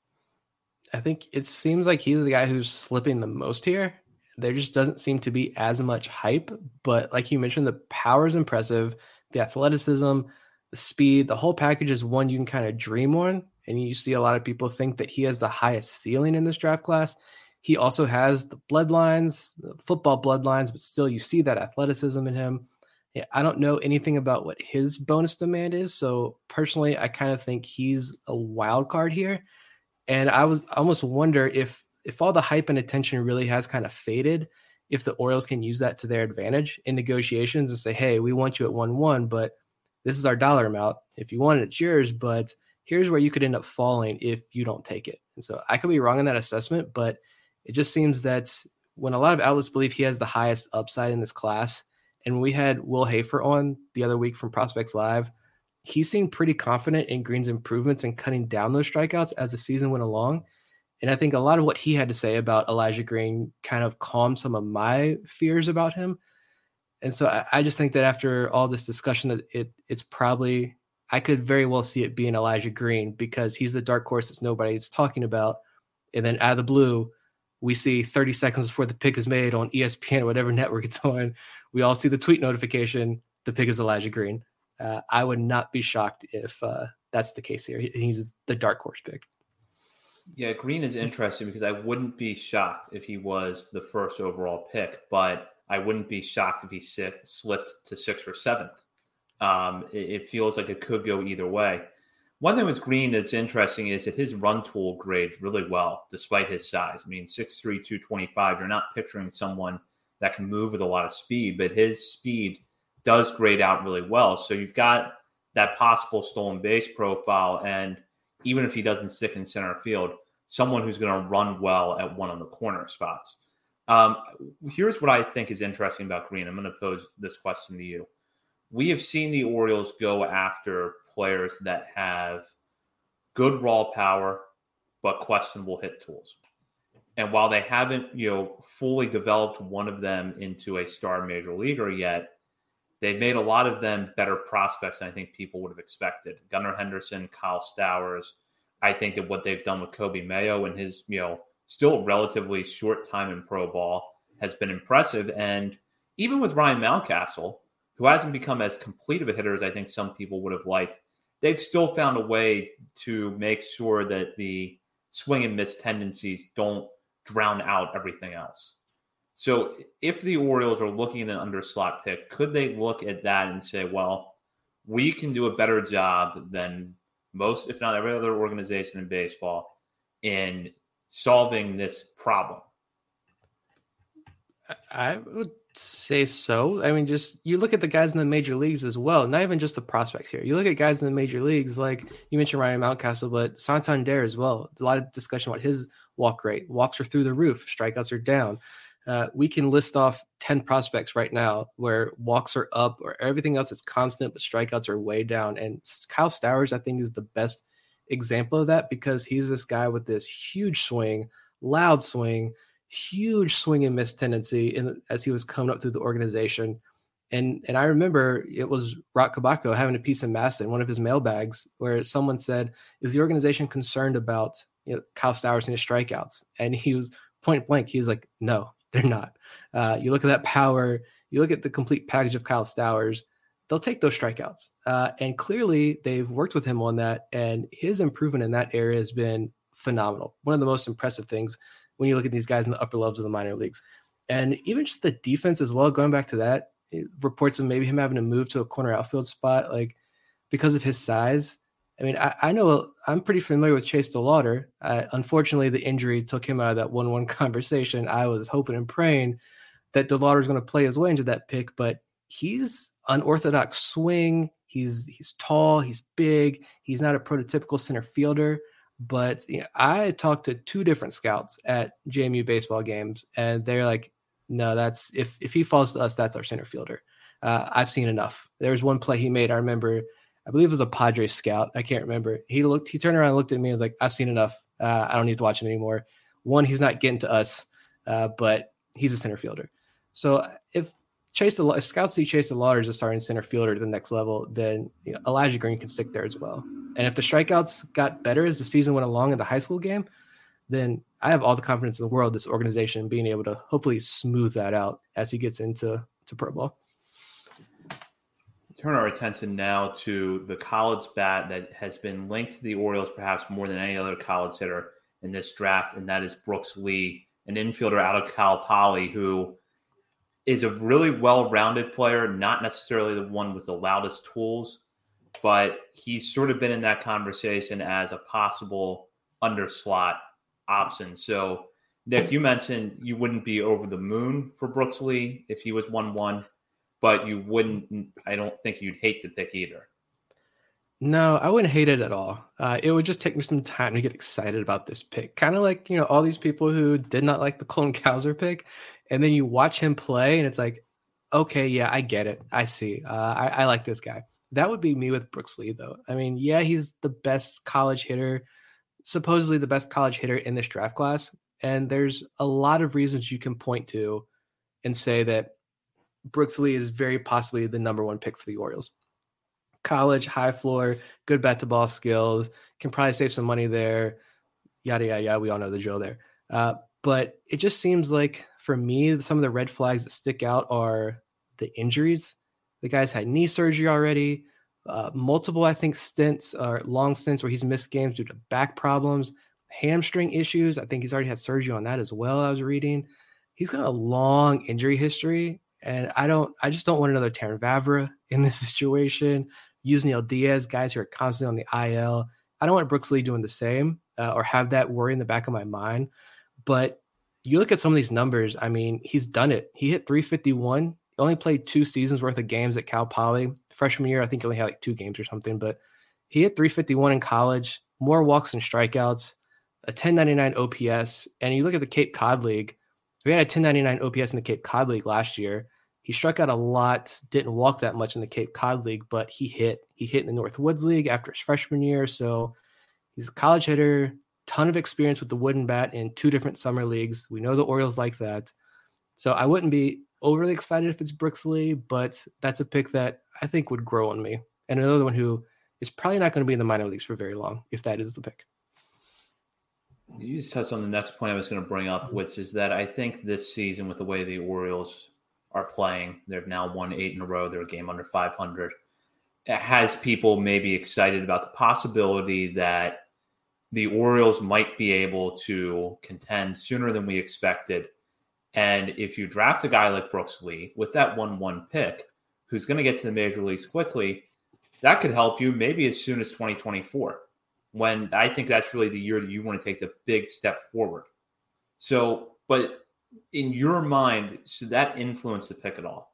I think it seems like he's the guy who's slipping the most here. There just doesn't seem to be as much hype, but like you mentioned, the power is impressive. The athleticism, the speed, the whole package is one you can kind of dream on. And you see a lot of people think that he has the highest ceiling in this draft class. He also has the bloodlines, the football bloodlines, but still you see that athleticism in him. Yeah, I don't know anything about what his bonus demand is. So personally, I kind of think he's a wild card here. And I almost wonder if all the hype and attention really has kind of faded, if the Orioles can use that to their advantage in negotiations and say, hey, we want you at 1-1, but this is our dollar amount. If you want it, it's yours, but here's where you could end up falling if you don't take it. And so I could be wrong in that assessment, but it just seems that when a lot of outlets believe he has the highest upside in this class, and when we had Will Hafer on the other week from Prospects Live, he seemed pretty confident in Green's improvements and cutting down those strikeouts as the season went along. And I think a lot of what he had to say about Elijah Green kind of calmed some of my fears about him. And so I just think that after all this discussion, that it's probably, I could very well see it being Elijah Green because he's the dark horse that nobody's talking about. And then out of the blue, we see 30 seconds before the pick is made on ESPN or whatever network it's on, we all see the tweet notification, the pick is Elijah Green. I would not be shocked if that's the case here. He's the dark horse pick.
Yeah, Green is interesting because I wouldn't be shocked if he was the first overall pick, but I wouldn't be shocked if he slipped to 6th or 7th. It feels like it could go either way. One thing with Green that's interesting is that his run tool grades really well, despite his size. I mean, 6'3", 225, you're not picturing someone that can move with a lot of speed, but his speed does grade out really well. So you've got that possible stolen base profile, and even if he doesn't stick in center field, someone who's going to run well at one of the corner spots. Here's what I think is interesting about Green. I'm going to pose this question to you. We have seen the Orioles go after players that have good raw power, but questionable hit tools. And while they haven't, fully developed one of them into a star major leaguer yet, they've made a lot of them better prospects than I think people would have expected. Gunnar Henderson, Kyle Stowers. I think that what they've done with Kobe Mayo and his, still relatively short time in pro ball has been impressive. And even with Ryan Mountcastle, who hasn't become as complete of a hitter as I think some people would have liked, they've still found a way to make sure that the swing and miss tendencies don't drown out everything else. So if the Orioles are looking at an underslot pick, could they look at that and say, well, we can do a better job than most, if not every other organization in baseball in solving this problem?
I would say so. I mean, just you look at the guys in the major leagues as well, not even just the prospects here. You look at guys in the major leagues, like you mentioned Ryan Mountcastle, but Santander as well. A lot of discussion about his walk rate. Walks are through the roof. Strikeouts are down. We can list off 10 prospects right now where walks are up or everything else is constant, but strikeouts are way down. And Kyle Stowers, I think, is the best example of that because he's this guy with this huge swing, loud swing, huge swing and miss tendency as he was coming up through the organization. And I remember it was Rock Kabako having a piece of Massa in one of his mailbags where someone said, is the organization concerned about Kyle Stowers and his strikeouts? And he was point blank. He was like, no, they're not. You look at that power, you look at the complete package of Kyle Stowers, they'll take those strikeouts. And clearly they've worked with him on that. And his improvement in that area has been phenomenal. One of the most impressive things when you look at these guys in the upper levels of the minor leagues. And even just the defense as well, going back to that, reports of maybe him having to move to a corner outfield spot, like because of his size. I mean, I know I'm pretty familiar with Chase DeLauter. Unfortunately, the injury took him out of that 1-1 conversation. I was hoping and praying that DeLauter was going to play his way into that pick, but he's unorthodox swing. He's tall. He's big. He's not a prototypical center fielder. But I talked to 2 different scouts at JMU baseball games, and they're like, no, that's if he falls to us, that's our center fielder. I've seen enough. There was one play he made. I remember, I believe it was a Padres scout. I can't remember. He turned around and looked at me and was like, I've seen enough. I don't need to watch him anymore. One, he's not getting to us, but he's a center fielder. So if scouts see Chase DeLauter as a starting center fielder to the next level, then Elijah Green can stick there as well. And if the strikeouts got better as the season went along in the high school game, then I have all the confidence in the world, this organization being able to hopefully smooth that out as he gets into pro ball.
Turn our attention now to the college bat that has been linked to the Orioles perhaps more than any other college hitter in this draft, and that is Brooks Lee, an infielder out of Cal Poly who is a really well-rounded player, not necessarily the one with the loudest tools, but he's sort of been in that conversation as a possible underslot option. So, Nick, you mentioned you wouldn't be over the moon for Brooks Lee if he was 1-1, but I don't think you'd hate the pick either.
No, I wouldn't hate it at all. It would just take me some time to get excited about this pick. Kind of like, all these people who did not like the Colton Cowser pick, and then you watch him play and it's like, okay, yeah, I get it. I see. I like this guy. That would be me with Brooks Lee, though. I mean, yeah, he's the best college hitter, supposedly the best college hitter in this draft class. And there's a lot of reasons you can point to and say that Brooks Lee is very possibly the number 1 pick for the Orioles. College, high floor, good bat to ball skills, can probably save some money there. Yada, yada, yada. We all know the drill there. But it just seems like, for me, some of the red flags that stick out are the injuries. The guy's had knee surgery already, multiple, I think, stints or long stints where he's missed games due to back problems. hamstring issues. I think he's already had surgery on that as well. I was reading. He's got a long injury history, and I just don't want another Terran Vavra in this situation. Yusniel Diaz, guys who are constantly on the IL. I don't want Brooks Lee doing the same or have that worry in the back of my mind. But you look at some of these numbers. I mean, he's done it. He hit 351. He only played 2 seasons worth of games at Cal Poly. Freshman year, I think he only had like 2 games or something. But he hit 351 in college, more walks and strikeouts, a 1099 OPS. And you look at the Cape Cod League. We had a 1099 OPS in the Cape Cod League last year. He struck out a lot, didn't walk that much in the Cape Cod League, but he hit. He hit in the Northwoods League after his freshman year. So he's a college hitter, ton of experience with the wooden bat in 2 different summer leagues. We know the Orioles like that. So I wouldn't be overly excited if it's Brooks Lee, but that's a pick that I think would grow on me. And another one who is probably not going to be in the minor leagues for very long, if that is the pick.
You just touched on the next point I was going to bring up, which is that I think this season, with the way the Orioles are playing, they've now won 8 in a row. They're a game under 500. It has people maybe excited about the possibility that the Orioles might be able to contend sooner than we expected. And if you draft a guy like Brooks Lee with that 1-1 pick, who's going to get to the major leagues quickly, that could help you maybe as soon as 2024, when I think that's really the year that you want to take the big step forward. So, but in your mind, should that influence the pick at all?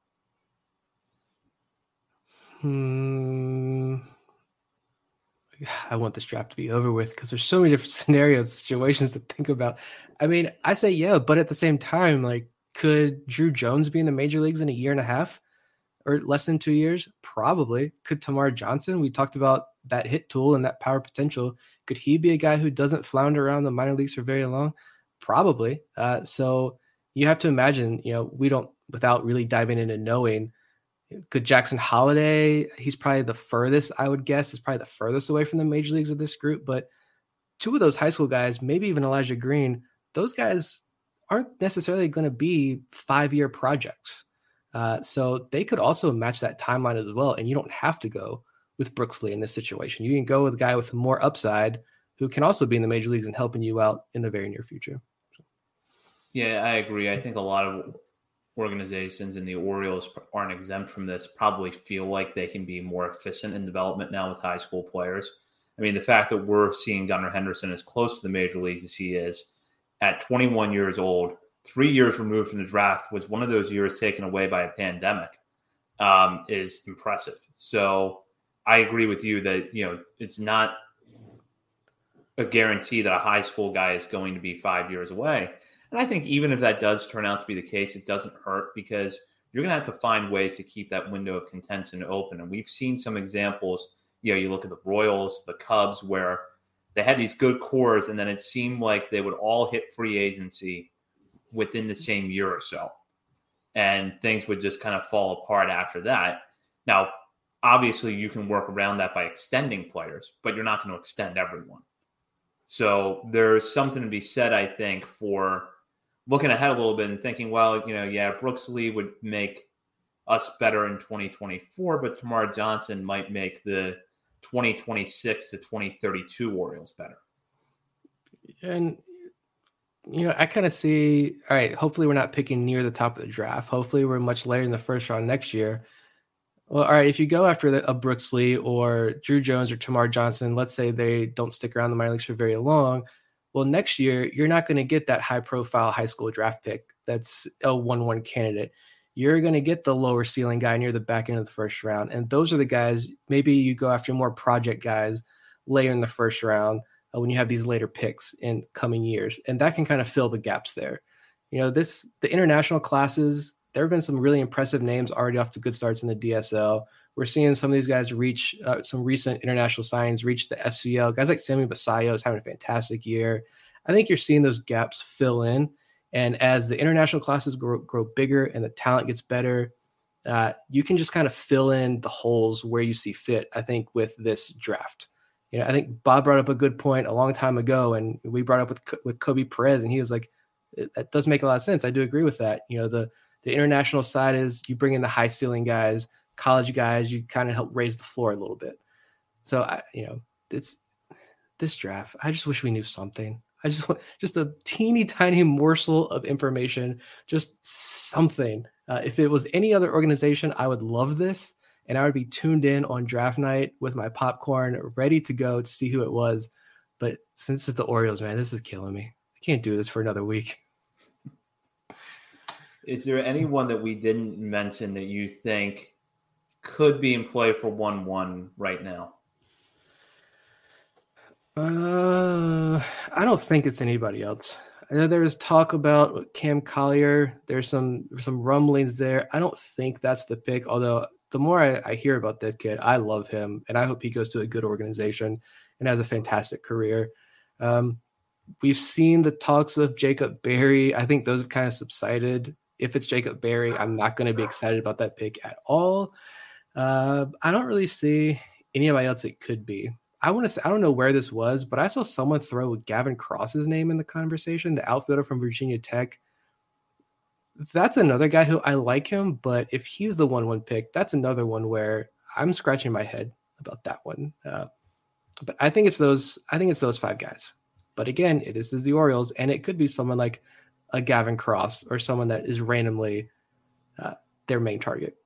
I want this draft to be over with because there's so many different scenarios, situations to think about. I mean, I say yeah, but at the same time, like, could Drew Jones be in the major leagues in a year and a half or less than 2 years? Probably. Could Tamar Johnson, we talked about that hit tool and that power potential, could he be a guy who doesn't flounder around the minor leagues for very long? Probably. So you have to imagine, we don't, without really diving into knowing, could Jackson Holiday, he's probably the furthest, I would guess, is probably the furthest away from the major leagues of this group. But 2 of those high school guys, maybe even Elijah Green, those guys aren't necessarily going to be 5-year projects. So they could also match that timeline as well. And you don't have to go with Brooks Lee in this situation. You can go with a guy with more upside who can also be in the major leagues and helping you out in the very near future.
Yeah, I agree. I think a lot of organizations, and the Orioles aren't exempt from this, probably feel like they can be more efficient in development now with high school players. I mean, the fact that we're seeing Gunnar Henderson as close to the major leagues as he is at 21 years old, 3 years removed from the draft, was one of those years taken away by a pandemic, is impressive. So I agree with you that, it's not a guarantee that a high school guy is going to be 5 years away. And I think even if that does turn out to be the case, it doesn't hurt because you're going to have to find ways to keep that window of contention open. And we've seen some examples, you look at the Royals, the Cubs, where they had these good cores and then it seemed like they would all hit free agency within the same year or so. And things would just kind of fall apart after that. Now, obviously you can work around that by extending players, but you're not going to extend everyone. So there's something to be said, I think, for looking ahead a little bit and thinking, well, Brooks Lee would make us better in 2024, but Tamar Johnson might make the 2026 to 2032 Orioles better.
And, I kind of see, all right, hopefully we're not picking near the top of the draft. Hopefully we're much later in the first round next year. Well, all right, if you go after a Brooks Lee or Drew Jones or Tamar Johnson, let's say they don't stick around the minor leagues for very long. Well, next year, you're not going to get that high-profile high school draft pick that's a 1-1 candidate. You're going to get the lower ceiling guy near the back end of the first round. And those are the guys, maybe you go after more project guys later in the first round when you have these later picks in coming years. And that can kind of fill the gaps there. The international classes, there have been some really impressive names already off to good starts in the DSL. We're seeing some of these guys reach some recent international signings, reach the FCL. Guys like Sammy Basayo is having a fantastic year. I think you're seeing those gaps fill in. And as the international classes grow bigger and the talent gets better, you can just kind of fill in the holes where you see fit, I think, with this draft. I think Bob brought up a good point a long time ago, and we brought up with Kobe Perez, and he was like, that does make a lot of sense. I do agree with that. The international side is you bring in the high ceiling guys, college guys, you kind of help raise the floor a little bit. So, it's this draft. I just wish we knew something. I just want just a teeny tiny morsel of information, just something. If it was any other organization, I would love this. And I would be tuned in on draft night with my popcorn, ready to go to see who it was. But since it's the Orioles, man, this is killing me. I can't do this for another week.
Is there anyone that we didn't mention that you think could be in play for 1-1 right now?
I don't think it's anybody else. I know there's talk about Cam Collier. There's some rumblings there. I don't think that's the pick, although the more I hear about this kid, I love him, and I hope he goes to a good organization and has a fantastic career. We've seen the talks of Jacob Berry. I think those have kind of subsided. If it's Jacob Berry, I'm not going to be excited about that pick at all. I don't really see anybody else it could be. I don't know where this was, but I saw someone throw Gavin Cross's name in the conversation, the outfielder from Virginia Tech. That's another guy who I like him, but if he's the 1-1 pick, that's another one where I'm scratching my head about that one. But I think it's those 5 guys. But again, this is the Orioles, and it could be someone like a Gavin Cross or someone that is randomly their main target.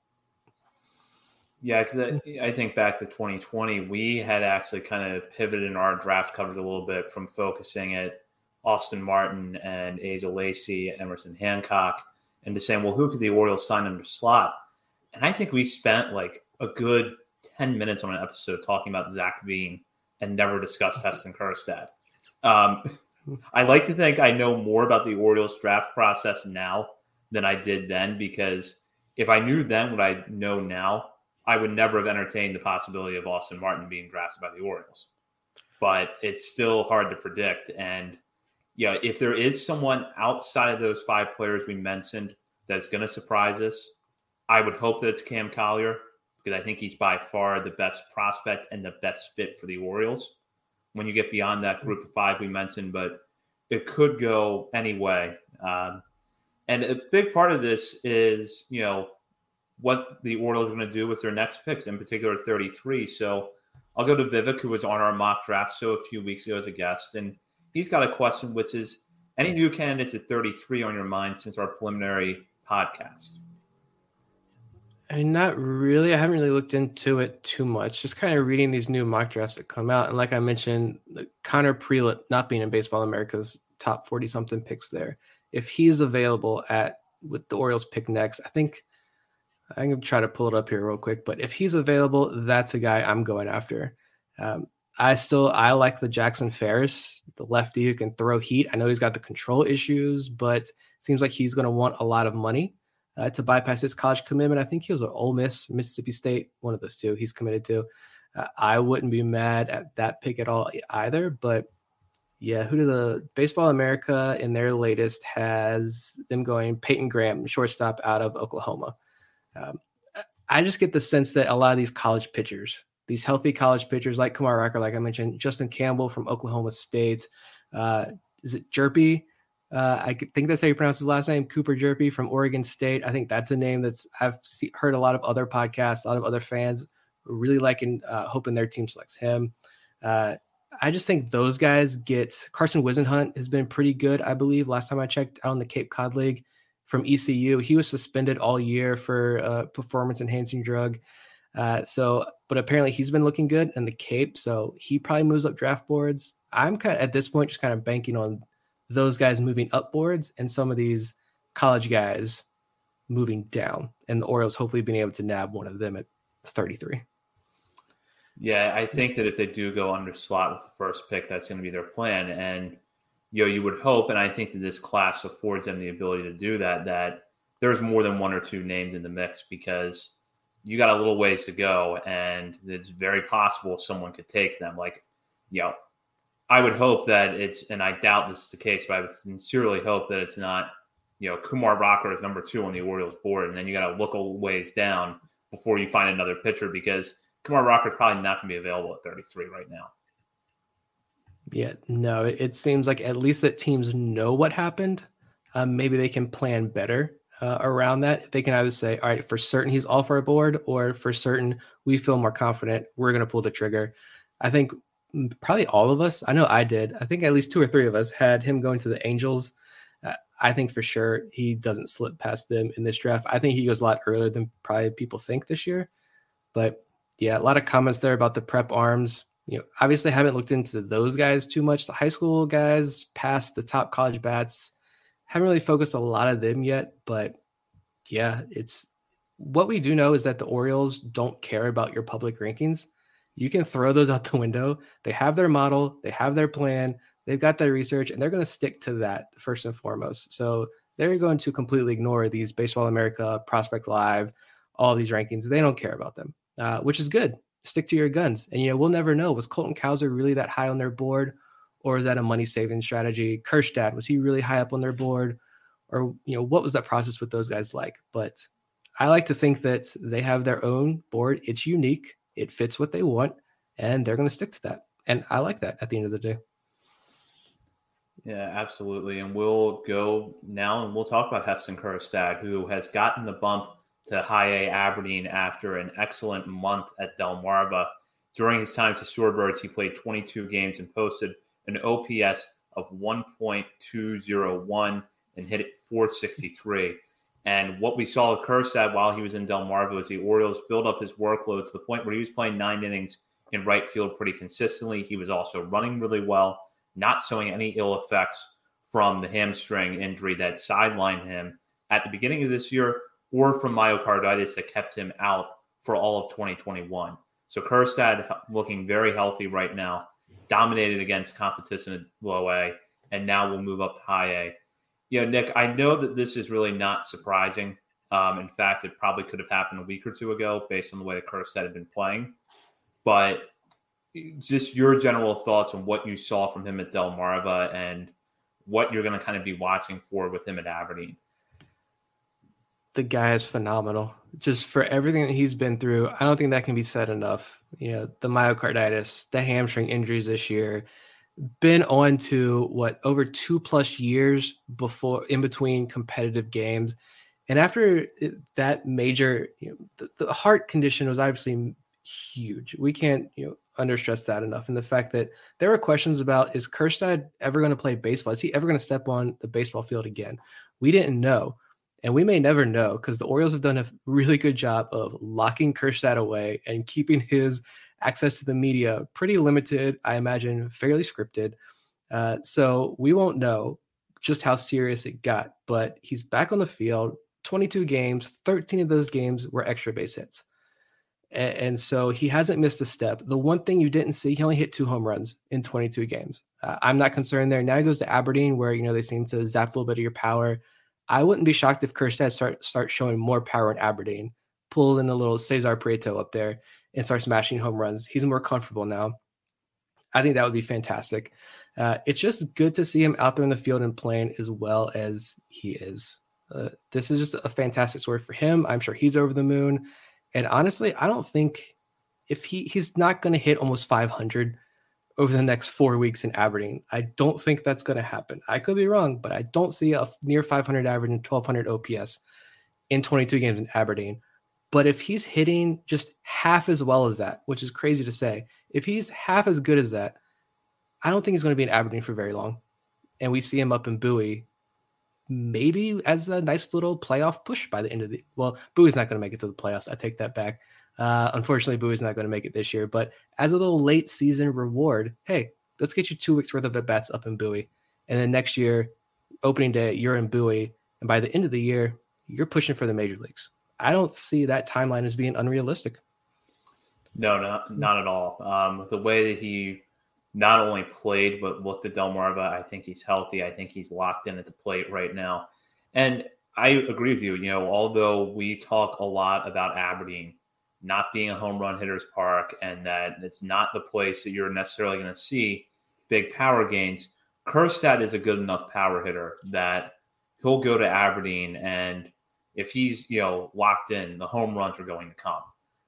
Yeah, because I think back to 2020, we had actually kind of pivoted in our draft coverage a little bit from focusing at Austin Martin and Asa Lacy, Emerson Hancock, and to saying, well, who could the Orioles sign under slot? And I think we spent like a good 10 minutes on an episode talking about Zach Veen and never discussed Heston Kjerstad. I like to think I know more about the Orioles draft process now than I did then, because if I knew then what I know now, I would never have entertained the possibility of Austin Martin being drafted by the Orioles. But it's still hard to predict. And yeah, if there is someone outside of those 5 players we mentioned that's going to surprise us, I would hope that it's Cam Collier, because I think he's by far the best prospect and the best fit for the Orioles when you get beyond that group of 5 we mentioned, but it could go any way. And a big part of this is, what the Orioles are going to do with their next picks, in particular 33. So I'll go to Vivek, who was on our mock draft show a few weeks ago as a guest, and he's got a question, which is, any new candidates at 33 on your mind since our preliminary podcast?
I mean, not really. I haven't really looked into it too much. Just kind of reading these new mock drafts that come out. And like I mentioned, Connor Prelett not being in Baseball America's top 40-something picks there. If he's available with the Orioles pick next, I think I'm going to try to pull it up here real quick. But if he's available, that's a guy I'm going after. I like the Jackson Ferris, the lefty who can throw heat. I know he's got the control issues, but it seems like he's going to want a lot of money to bypass his college commitment. I think he was at Ole Miss, Mississippi State, one of those two he's committed to. I wouldn't be mad at that pick at all either. But yeah, who do the Baseball America in their latest has them going Peyton Graham, shortstop out of Oklahoma. I just get the sense that a lot of these college pitchers, these healthy college pitchers like Kumar Rocker, like I mentioned, Justin Campbell from Oklahoma State, is it Jerpy? I think that's how you pronounce his last name, Cooper Jerpy from Oregon State. I think that's a name I've heard a lot of other podcasts, a lot of other fans really liking, hoping their team selects him. I just think those guys Carson Wisenhunt has been pretty good, I believe. Last time I checked out in the Cape Cod League from ECU, he was suspended all year for performance-enhancing drug. But apparently he's been looking good in the Cape, so he probably moves up draft boards. I'm kind of, at this point, just kind of banking on those guys moving up boards and some of these college guys moving down, and the Orioles hopefully being able to nab one of them at 33.
Yeah, I think that if they do go under slot with the first pick, that's going to be their plan. And, you would hope, and I think that this class affords them the ability to do that there's more than 1 or 2 named in the mix, because you got a little ways to go, and it's very possible someone could take them. Like, I would hope that and I doubt this is the case, but I would sincerely hope that it's not, Kumar Rocker is number 2 on the Orioles board, and then you got to look a ways down before you find another pitcher, because Kumar Rocker is probably not going to be available at 33 right now.
Yeah, no, it seems like at least that teams know what happened. Maybe they can plan better around that. They can either say, all right, for certain he's off our board, or for certain we feel more confident, we're going to pull the trigger. I think probably all of us, I know I did, I think at least 2 or 3 of us had him going to the Angels. I think for sure he doesn't slip past them in this draft. I think he goes a lot earlier than probably people think this year. But yeah, a lot of comments there about the prep arms. Obviously haven't looked into those guys too much. The high school guys past the top college bats, haven't really focused a lot of them yet. But yeah, it's what we do know is that the Orioles don't care about your public rankings. You can throw those out the window. They have their model, they have their plan, they've got their research, and they're going to stick to that first and foremost. So they're going to completely ignore these Baseball America, Prospect Live, all these rankings. They don't care about them, which is good. Stick to your guns. And, we'll never know. Was Colton Cowser really that high on their board, or is that a money-saving strategy? Kjerstad, was he really high up on their board? Or, what was that process with those guys like? But I like to think that they have their own board. It's unique. It fits what they want, and they're going to stick to that. And I like that at the end of the day.
Yeah, absolutely. And we'll go now and we'll talk about Heston Kjerstad, who has gotten the bump to high A Aberdeen after an excellent month at Delmarva. During his time to Shorebirds, he played 22 games and posted an OPS of 1.201 and hit it 463. And what we saw with Kjerstad while he was in Delmarva was the Orioles build up his workload to the point where he was playing 9 innings in right field pretty consistently. He was also running really well, not showing any ill effects from the hamstring injury that sidelined him at the beginning of this year or from myocarditis that kept him out for all of 2021. So Kjerstad looking very healthy right now, dominated against competition at low A, and now will move up to high A. Nick, I know that this is really not surprising. In fact, it probably could have happened a week or two ago based on the way that Kjerstad had been playing. But just your general thoughts on what you saw from him at Delmarva and what you're going to kind of be watching for with him at Aberdeen.
The guy is phenomenal. Just for everything that he's been through, I don't think that can be said enough. The myocarditis, the hamstring injuries this year, been on to over 2+ years before in between competitive games. And after that major, the heart condition was obviously huge. We can't, understress that enough. And the fact that there were questions about, is Kjerstad ever going to play baseball? Is he ever going to step on the baseball field again? We didn't know. And we may never know because the Orioles have done a really good job of locking Kjerstad away and keeping his access to the media pretty limited, I imagine fairly scripted. So we won't know just how serious it got, but he's back on the field, 22 games, 13 of those games were extra base hits. And so he hasn't missed a step. The one thing you didn't see, he only hit 2 home runs in 22 games. I'm not concerned there. Now he goes to Aberdeen where, they seem to zap a little bit of your power. I wouldn't be shocked if Kjerstad start showing more power in Aberdeen, pull in a little Cesar Prieto up there and start smashing home runs. He's more comfortable now. I think that would be fantastic. It's just good to see him out there in the field and playing as well as he is. This is just a fantastic story for him. I'm sure he's over the moon. And honestly, I don't think if he's not going to hit almost 500 over the next 4 weeks in Aberdeen. I don't think that's going to happen. I could be wrong, but I don't see a near 500 average and 1,200 OPS in 22 games in Aberdeen. But if he's hitting just half as well as that, which is crazy to say, if he's half as good as that, I don't think he's going to be in Aberdeen for very long. And we see him up in Bowie, maybe as a nice little playoff push by the end of the... Well, Bowie's not going to make it to the playoffs. I take that back. Unfortunately, Bowie's not going to make it this year. But as a little late season reward, hey, let's get you 2 weeks worth of at-bats up in Bowie. And then next year, opening day, you're in Bowie. And by the end of the year, you're pushing for the major leagues. I don't see that timeline as being unrealistic.
No, not at all. The way that he not only played but looked at Delmarva, I think he's healthy. I think he's locked in at the plate right now. And I agree with you. Although we talk a lot about Aberdeen not being a home run hitter's park and that it's not the place that you're necessarily going to see big power gains, Kjerstad is a good enough power hitter that he'll go to Aberdeen, and if he's, locked in, the home runs are going to come.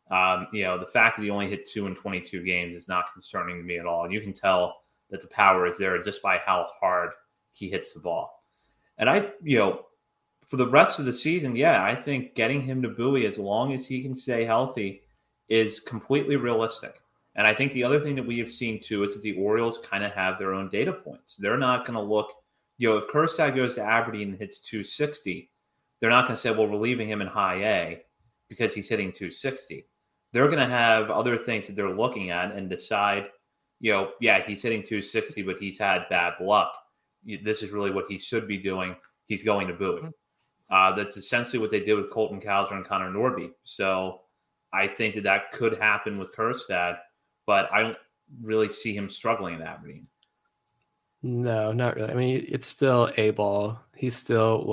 The fact that he only hit 2 in 22 games is not concerning to me at all. You can tell that the power is there just by how hard he hits the ball. And for the rest of the season, I think getting him to Bowie as long as he can stay healthy is completely realistic. And I think the other thing that we have seen too is that the Orioles kind of have their own data points. They're not going to look, if Kjerstad goes to Aberdeen and hits 260, they're not going to say, well, we're leaving him in high A because he's hitting 260. They're going to have other things that they're looking at and decide, yeah, he's hitting 260, but he's had bad luck. This is really what he should be doing. He's going to Bowie. That's essentially what they did with Colton Cowser and Connor Norby. So I think that could happen with Kjerstad, but I don't really see him struggling in Aberdeen.
No, not really. I mean, it's still A-ball. He's still,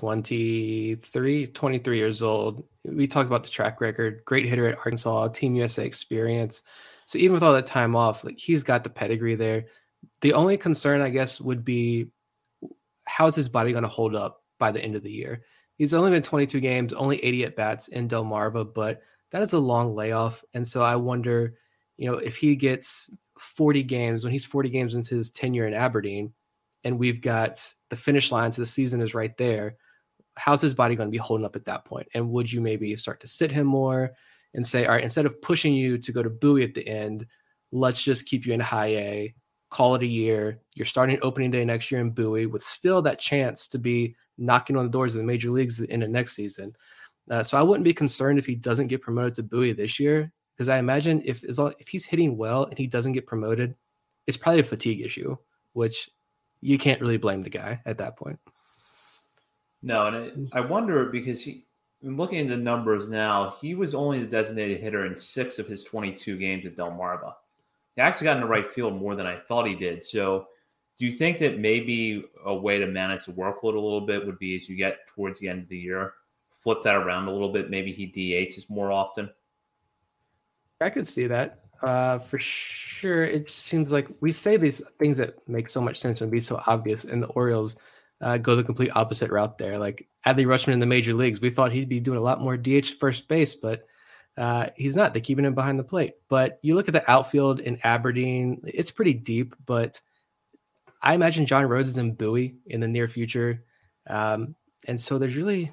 23 years old. We talked about the track record. Great hitter at Arkansas, Team USA experience. So even with all that time off, he's got the pedigree there. The only concern, I guess, would be how's his body going to hold up by the end of the year? He's only been 22 games, only 80 at-bats in Delmarva, but that is a long layoff. And so I wonder, if he gets 40 games, when he's 40 games into his tenure in Aberdeen, and we've got the finish line to the season is right there, how's his body going to be holding up at that point? And would you maybe start to sit him more and say, all right, instead of pushing you to go to Bowie at the end, let's just keep you in high A, call it a year. You're starting opening day next year in Bowie with still that chance to be knocking on the doors of the major leagues in the next season. So I wouldn't be concerned if he doesn't get promoted to Bowie this year, because I imagine if he's hitting well and he doesn't get promoted, it's probably a fatigue issue, which you can't really blame the guy at that point.
No, and I wonder because looking at the numbers now, he was only the designated hitter in 6 of his 22 games at Delmarva. He actually got in the right field more than I thought he did. So do you think that maybe a way to manage the workload a little bit would be as you get towards the end of the year, flip that around a little bit, maybe he DHs more often?
I could see that for sure. It seems like we say these things that make so much sense and be so obvious, and the Orioles go the complete opposite route there. Like Adley Rutschman in the major leagues, we thought he'd be doing a lot more DH first base, but he's not. They're keeping him behind the plate. But you look at the outfield in Aberdeen, it's pretty deep, but I imagine John Rhodes is in Bowie in the near future. And so there's really,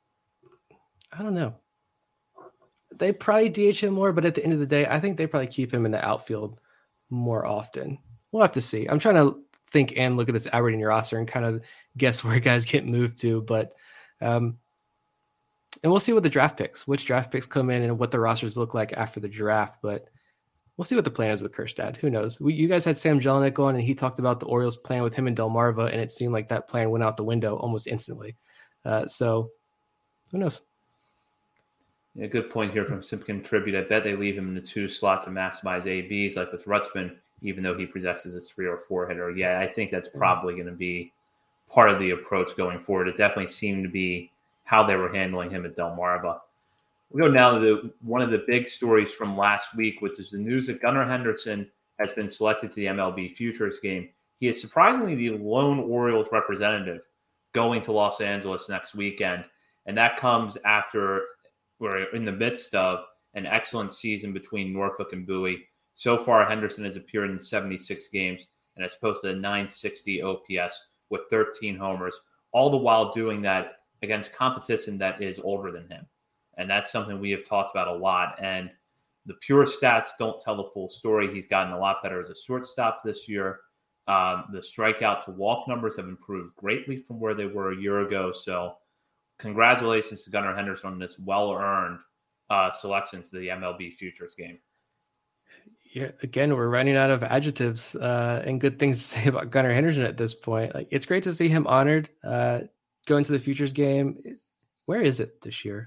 I don't know. They probably DH him more, but at the end of the day, I think they probably keep him in the outfield more often. We'll have to see. I'm trying to think and look at this Aberdeen roster and kind of guess where guys get moved to, but and we'll see what the which draft picks come in and what the rosters look like after the draft, but we'll see what the plan is with Kjerstad. Who knows? You guys had Sam Jelinek on, and he talked about the Orioles plan with him in Delmarva, and it seemed like that plan went out the window almost instantly. So who knows?
Yeah, good point here from Simpkin Tribute. I bet they leave him in the 2 slot to maximize ABs, like with Rutschman, even though he possesses a 3 or 4 hitter. Yeah, I think that's probably going to be part of the approach going forward. It definitely seemed to be how they were handling him at Delmarva. We'll go now to one of the big stories from last week, which is the news that Gunnar Henderson has been selected to the MLB Futures game. He is surprisingly the lone Orioles representative going to Los Angeles next weekend, and that comes after we're in the midst of an excellent season between Norfolk and Bowie. So far, Henderson has appeared in 76 games and has posted a 960 OPS with 13 homers, all the while doing that against competition that is older than him. And that's something we have talked about a lot. And the pure stats don't tell the full story. He's gotten a lot better as a shortstop this year. The strikeout to walk numbers have improved greatly from where they were a year ago. So congratulations to Gunnar Henderson on this well-earned selection to the MLB Futures game.
Yeah, again, we're running out of adjectives and good things to say about Gunnar Henderson at this point. Like, it's great to see him honored going to the Futures game. Where is it this year?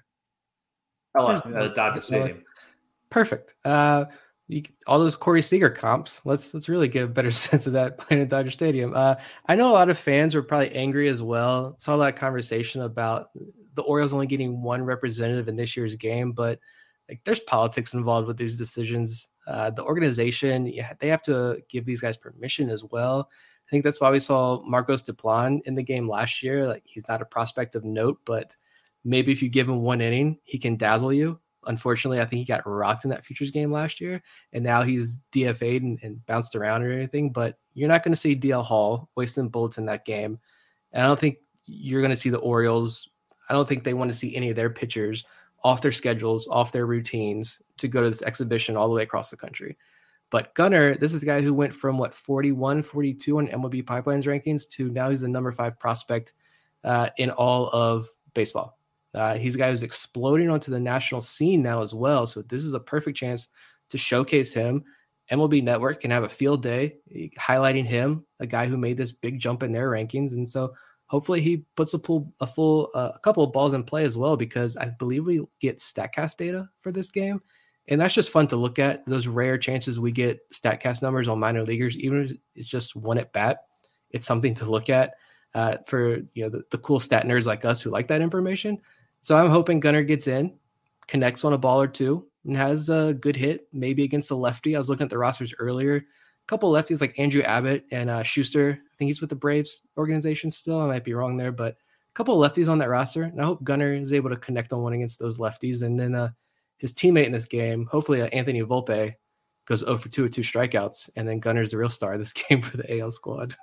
The Dodger Stadium.
Perfect. All those Corey Seager comps. Let's really get a better sense of that playing at Dodger Stadium. I know a lot of fans were probably angry as well. Saw a lot of conversation about the Orioles only getting one representative in this year's game, but there's politics involved with these decisions. The organization, they have to give these guys permission as well. I think that's why we saw Marcos Duplan in the game last year. He's not a prospect of note, but maybe if you give him one inning, he can dazzle you. Unfortunately, I think he got rocked in that Futures game last year, and now he's DFA'd and bounced around or anything. But you're not going to see DL Hall wasting bullets in that game. And I don't think you're going to see the Orioles. I don't think they want to see any of their pitchers off their schedules, off their routines to go to this exhibition all the way across the country. But Gunnar, this is a guy who went from 41, 42 on MLB Pipeline's rankings to now he's the number 5 prospect in all of baseball. He's a guy who's exploding onto the national scene now as well. So this is a perfect chance to showcase him. MLB Network can have a field day highlighting him, a guy who made this big jump in their rankings. And so hopefully he puts a couple of balls in play as well, because I believe we get StatCast data for this game. And that's just fun to look at, those rare chances we get StatCast numbers on minor leaguers, even if it's just one at bat. It's something to look at for the cool stat nerds like us who like that information. So I'm hoping Gunnar gets in, connects on a ball or two, and has a good hit, maybe against a lefty. I was looking at the rosters earlier. A couple of lefties like Andrew Abbott and Schuster. I think he's with the Braves organization still. I might be wrong there, but a couple of lefties on that roster. And I hope Gunnar is able to connect on one against those lefties. And then his teammate in this game, hopefully Anthony Volpe, goes 0 for 2 with 2 strikeouts. And then Gunnar's the real star of this game for the AL squad.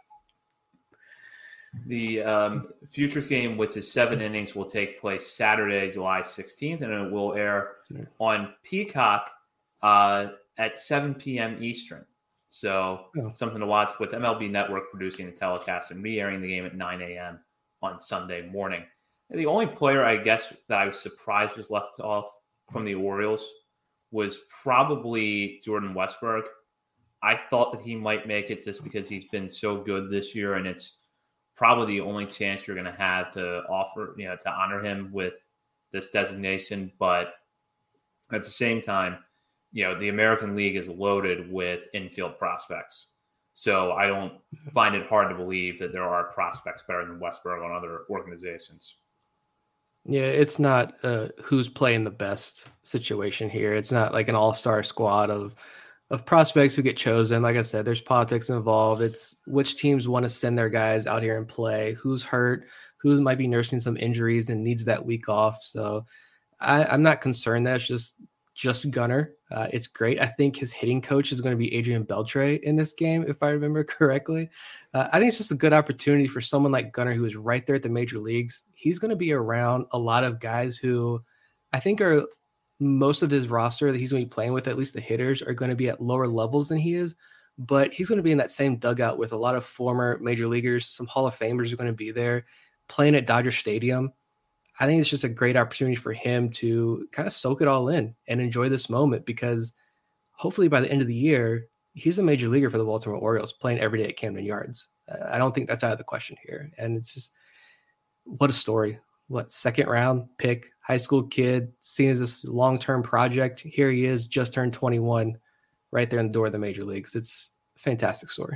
The Futures game, which is 7 innings, will take place Saturday, July 16th, and it will air on Peacock at 7 p.m. Eastern. So something to watch, with MLB Network producing the telecast and re-airing the game at 9 a.m. on Sunday morning. And the only player, I guess, that I was surprised was left off from the Orioles was probably Jordan Westburg. I thought that he might make it just because he's been so good this year, and it's probably the only chance you're going to have to offer, to honor him with this designation. But at the same time, the American League is loaded with infield prospects. So I don't find it hard to believe that there are prospects better than Westburg on other organizations.
Yeah, it's not who's playing the best situation here. It's not like an all-star squad of prospects who get chosen. Like I said, there's politics involved. It's which teams want to send their guys out here and play, who's hurt, who might be nursing some injuries and needs that week off. So I'm not concerned that it's just Gunnar. It's great. I think his hitting coach is going to be Adrian Beltre in this game, if I remember correctly. I think it's just a good opportunity for someone like Gunnar, who is right there at the major leagues. He's going to be around a lot of guys who I think are most of his roster that he's going to be playing with, at least the hitters, are going to be at lower levels than he is. But he's going to be in that same dugout with a lot of former major leaguers. Some Hall of Famers are going to be there playing at Dodger Stadium. I think it's just a great opportunity for him to kind of soak it all in and enjoy this moment, because hopefully by the end of the year, he's a major leaguer for the Baltimore Orioles playing every day at Camden Yards. I don't think that's out of the question here. And it's just, what a story. Second round pick, high school kid, seen as this long-term project. Here he is, just turned 21, right there in the door of the major leagues. It's a fantastic story.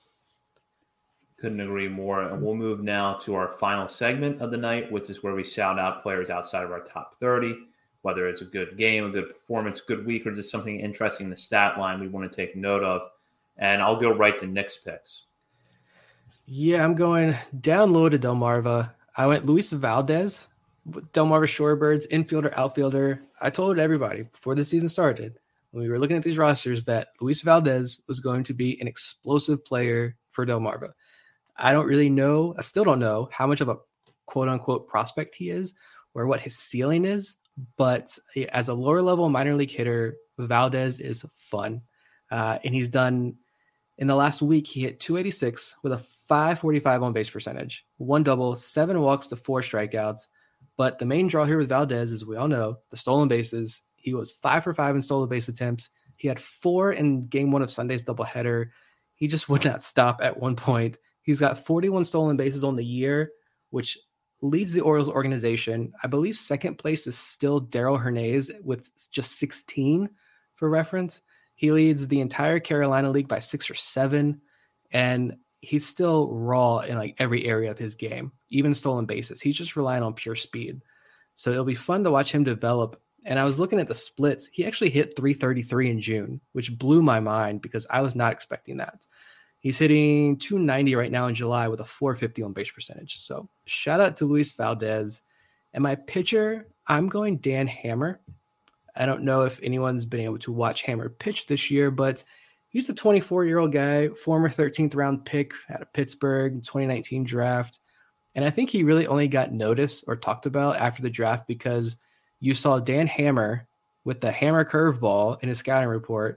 Couldn't agree more. And we'll move now to our final segment of the night, which is where we shout out players outside of our top 30, whether it's a good game, a good performance, good week, or just something interesting in the stat line we want to take note of. And I'll go right to Nick's picks.
Yeah, I'm going down low to Delmarva. I went Luis Valdez, Delmarva Shorebirds, infielder, outfielder. I told everybody before the season started, when we were looking at these rosters, that Luis Valdez was going to be an explosive player for Delmarva. I don't really know. I still don't know how much of a quote unquote prospect he is or what his ceiling is. But as a lower level minor league hitter, Valdez is fun. And he's done, in the last week, he hit 286 with a 545 on base percentage, 1 double, 7 walks to 4 strikeouts. But the main draw here with Valdez, as we all know, the stolen bases. He was 5 for 5 in stolen base attempts. He had 4 in game 1 of Sunday's doubleheader. He just would not stop at one point. He's got 41 stolen bases on the year, which leads the Orioles organization. I believe second place is still Darrell Hernandez with just 16 for reference. He leads the entire Carolina League by 6 or 7, and he's still raw in like every area of his game, even stolen bases. He's just relying on pure speed. So it'll be fun to watch him develop. And I was looking at the splits. He actually hit 333 in June, which blew my mind because I was not expecting that. He's hitting 290 right now in July with a 450 on base percentage. So shout out to Luis Valdez. And my pitcher, I'm going Dan Hammer. I don't know if anyone's been able to watch Hammer pitch this year, but he's a 24-year-old guy, former 13th round pick out of Pittsburgh, 2019 draft. And I think he really only got noticed or talked about after the draft because you saw Dan Hammer with the hammer curveball in his scouting report.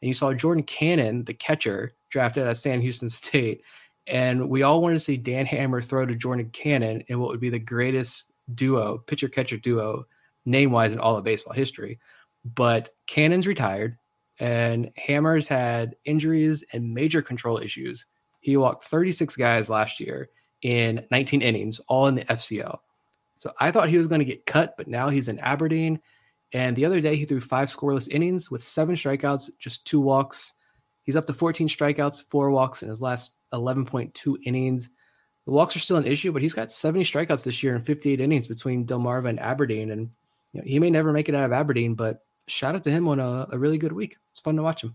and you saw Jordan Cannon, the catcher, drafted at Sam Houston State. And we all wanted to see Dan Hammer throw to Jordan Cannon in what would be the greatest duo, pitcher-catcher duo, name-wise in all of baseball history. But Cannon's retired, and Hammer's had injuries and major control issues. He walked 36 guys last year in 19 innings, all in the FCL. So I thought he was going to get cut, but now he's in Aberdeen. And the other day he threw 5 scoreless innings with 7 strikeouts, just 2 walks. He's up to 14 strikeouts, 4 walks in his last 11.2 innings. The walks are still an issue, but he's got 70 strikeouts this year in 58 innings between Delmarva and Aberdeen. And he may never make it out of Aberdeen, but shout out to him on a really good week. It's fun to watch him.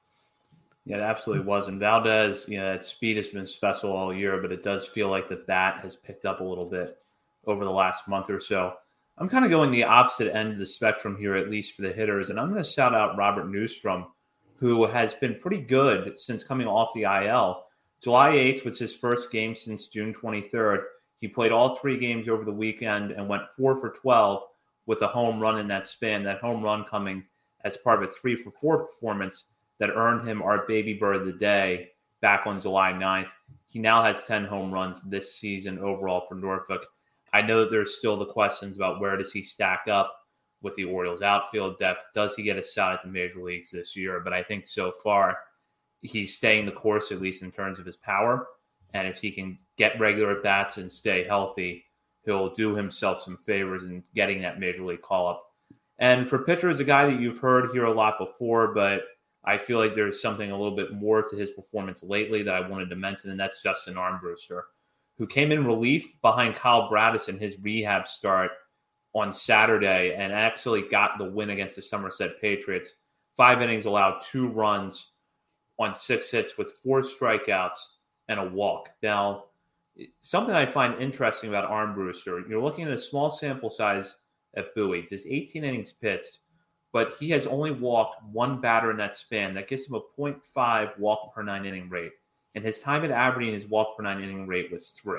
Yeah, it absolutely was. And Valdez, that speed has been special all year, but it does feel like the bat has picked up a little bit over the last month or so. I'm kind of going the opposite end of the spectrum here, at least for the hitters. And I'm going to shout out Robert Newstrom, who has been pretty good since coming off the IL. July 8th was his first game since June 23rd. He played all 3 games over the weekend and went 4 for 12 with a home run in that span. That home run coming as part of a 3 for 4 performance that earned him our Baby Bird of the Day back on July 9th. He now has 10 home runs this season overall for Norfolk. I know that there's still the questions about where does he stack up with the Orioles outfield depth. Does he get a shot at the major leagues this year? But I think so far he's staying the course, at least in terms of his power. And if he can get regular at bats and stay healthy, he'll do himself some favors in getting that major league call up. And for pitchers, a guy that you've heard here a lot before, but I feel like there's something a little bit more to his performance lately that I wanted to mention, and that's Justin Armbruster, who came in relief behind Kyle Bradis in his rehab start on Saturday and actually got the win against the Somerset Patriots. 5 innings, allowed 2 runs on 6 hits with 4 strikeouts and a walk. Now, something I find interesting about Armbruster, you're looking at a small sample size at Bowie. Just 18 innings pitched, but he has only walked 1 batter in that span. That gives him a 0.5 walk per 9 inning rate. And his time at Aberdeen, his walk per 9 inning rate was 3.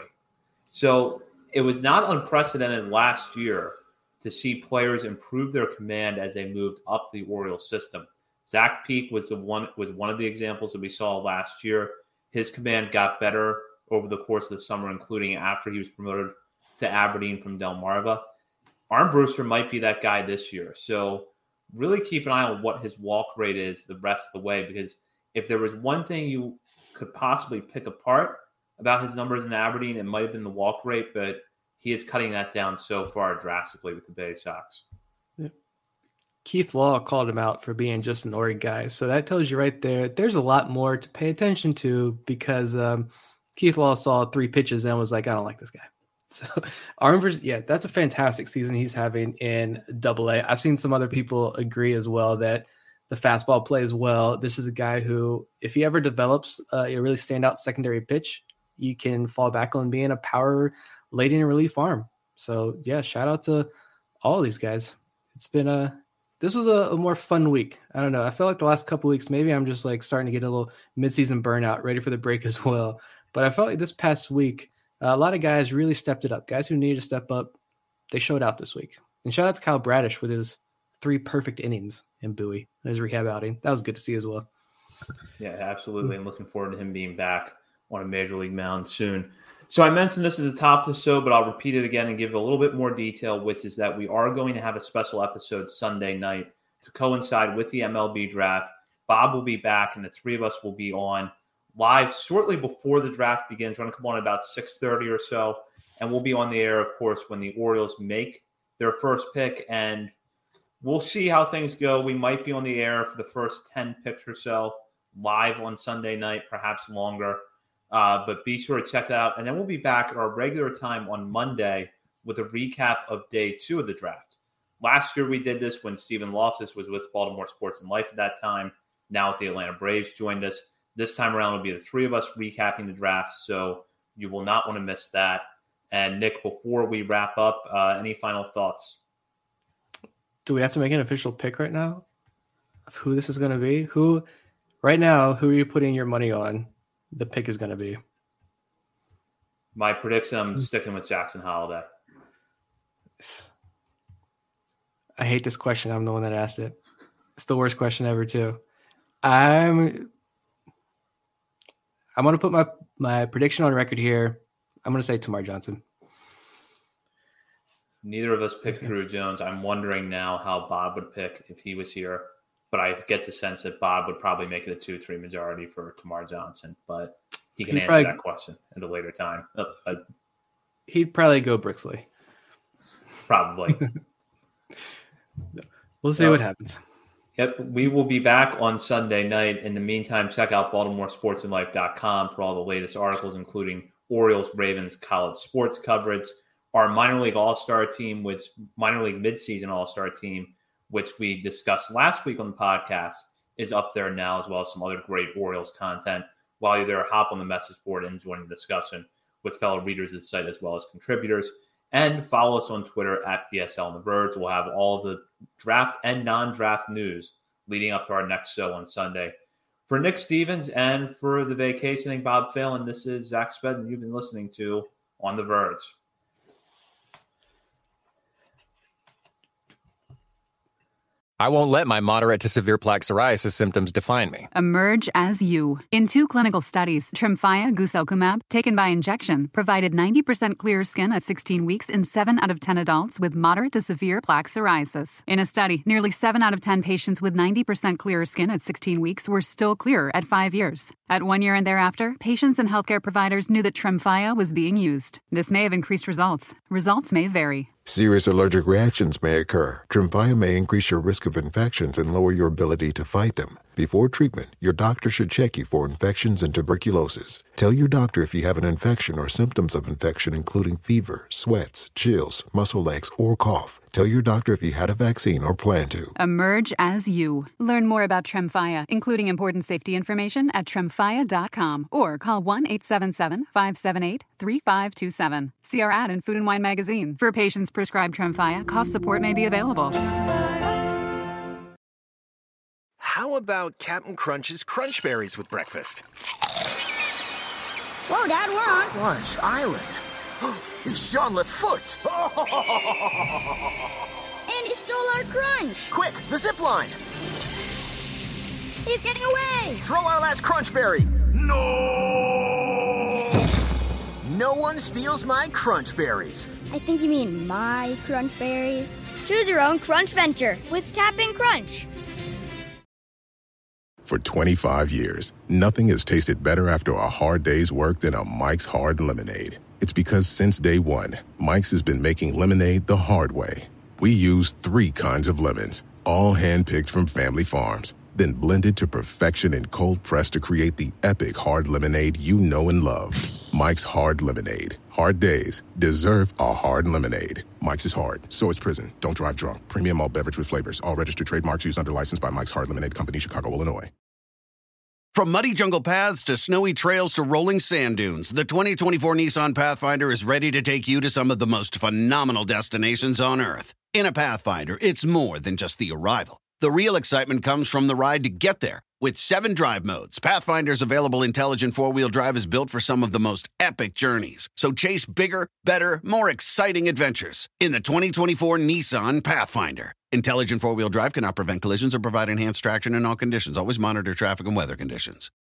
So it was not unprecedented last year to see players improve their command as they moved up the Orioles system. Zach Peak was one of the examples that we saw last year. His command got better over the course of the summer, including after he was promoted to Aberdeen from Delmarva. Armbruster might be that guy this year. So really keep an eye on what his walk rate is the rest of the way, because if there was one thing you could possibly pick apart about his numbers in Aberdeen, it might have been the walk rate, but he is cutting that down so far drastically with the Bay Sox.
Yeah. Keith Law called him out for being just an Oregon guy. So that tells you right there, there's a lot more to pay attention to, because Keith Law saw 3 pitches and was like, I don't like this guy. So Armbruster, that's a fantastic season he's having in AA. I've seen some other people agree as well that the fastball plays well. This is a guy who, if he ever develops a really standout secondary pitch, you can fall back on being a power late in relief arm. So shout out to all of these guys. It's been this was a more fun week. I don't know. I felt like the last couple of weeks, maybe I'm just like starting to get a little midseason burnout, ready for the break as well. But I felt like this past week, a lot of guys really stepped it up. Guys who needed to step up, they showed out this week. And shout out to Kyle Bradish with his 3 perfect innings in Bowie in his rehab outing. That was good to see as well.
Yeah, absolutely. And looking forward to him being back on a major league mound soon. So I mentioned this at the top of the show, but I'll repeat it again and give a little bit more detail, which is that we are going to have a special episode Sunday night to coincide with the MLB draft. Bob will be back, and the 3 of us will be on live shortly before the draft begins. We're going to come on about 6:30 or so, and we'll be on the air, of course, when the Orioles make their first pick, and we'll see how things go. We might be on the air for the first 10 picks or so live on Sunday night, perhaps longer. But be sure to check that out. And then we'll be back at our regular time on Monday with a recap of day 2 of the draft. Last year we did this when Stephen Loftus was with Baltimore Sports and Life at that time. Now at the Atlanta Braves joined us. This time around will be the 3 of us recapping the draft, so you will not want to miss that. And Nick, before we wrap up, any final thoughts?
Do we have to make an official pick right now of who this is going to be? Who are you putting your money on the pick is going to be?
My prediction, I'm sticking with Jackson Holliday.
I hate this question. I'm the one that asked it. It's the worst question ever, too. I'm going to put my prediction on record here. I'm going to say Tamar Johnson.
Neither of us picked Drew Jones. I'm wondering now how Bob would pick if he was here. But I get the sense that Bob would probably make it a 2-3 majority for Tamar Johnson. But he can answer that question at a later time.
He'd probably go Brixley.
Probably.
We'll see what happens.
Yep, we will be back on Sunday night. In the meantime, check out BaltimoreSportsAndLife.com for all the latest articles, including Orioles, Ravens, college sports coverage, our minor league all-star team, minor league midseason all-star team, which we discussed last week on the podcast, is up there now, as well as some other great Orioles content. While you're there, hop on the message board and join the discussion with fellow readers of the site as well as contributors. And follow us on Twitter at BSL on the Verge. We'll have all the draft and non-draft news leading up to our next show on Sunday. For Nick Stevens and for the vacationing Bob Phelan, this is Zach Spedden you've been listening to On the Verge.
I won't let my moderate to severe plaque psoriasis symptoms define me.
Emerge as you. In 2 clinical studies, Tremfya guselkumab, taken by injection, provided 90% clearer skin at 16 weeks in 7 out of 10 adults with moderate to severe plaque psoriasis. In a study, nearly 7 out of 10 patients with 90% clearer skin at 16 weeks were still clearer at 5 years. At 1 year and thereafter, patients and healthcare providers knew that Tremfya was being used. This may have increased results. Results may vary.
Serious allergic reactions may occur. Tremfya may increase your risk of infections and lower your ability to fight them. Before treatment, your doctor should check you for infections and tuberculosis. Tell your doctor if you have an infection or symptoms of infection, including fever, sweats, chills, muscle aches, or cough. Tell your doctor if you had a vaccine or plan to.
Emerge as you. Learn more about Tremfya, including important safety information at tremfya.com or call 1-877-578-3527. See our ad in Food and Wine magazine. For patients prescribed Tremfya, cost support may be available.
How about Captain Crunch's Crunch Berries with breakfast?
Whoa, Dad, we're on
Crunch Island. It's Jean Lafoot.
And he stole our crunch.
Quick, the zip line.
He's getting away.
Throw our last Crunch Berry. No! No one steals my Crunch Berries.
I think you mean my Crunch Berries. Choose your own Crunch venture with Captain Crunch.
For 25 years, nothing has tasted better after a hard day's work than a Mike's Hard Lemonade. It's because since day one, Mike's has been making lemonade the hard way. We use 3 kinds of lemons, all hand-picked from family farms, then blended to perfection and cold-pressed to create the epic hard lemonade you know and love. Mike's Hard Lemonade. Hard days deserve a hard lemonade. Mike's is hard, so is prison. Don't drive drunk. Premium malt beverage with flavors. All registered trademarks used under license by Mike's Hard Lemonade Company, Chicago, Illinois.
From muddy jungle paths to snowy trails to rolling sand dunes, the 2024 Nissan Pathfinder is ready to take you to some of the most phenomenal destinations on Earth. In a Pathfinder, it's more than just the arrival. The real excitement comes from the ride to get there. With 7 drive modes, Pathfinder's available intelligent 4-wheel drive is built for some of the most epic journeys. So chase bigger, better, more exciting adventures in the 2024 Nissan Pathfinder. Intelligent 4-wheel drive cannot prevent collisions or provide enhanced traction in all conditions. Always monitor traffic and weather conditions.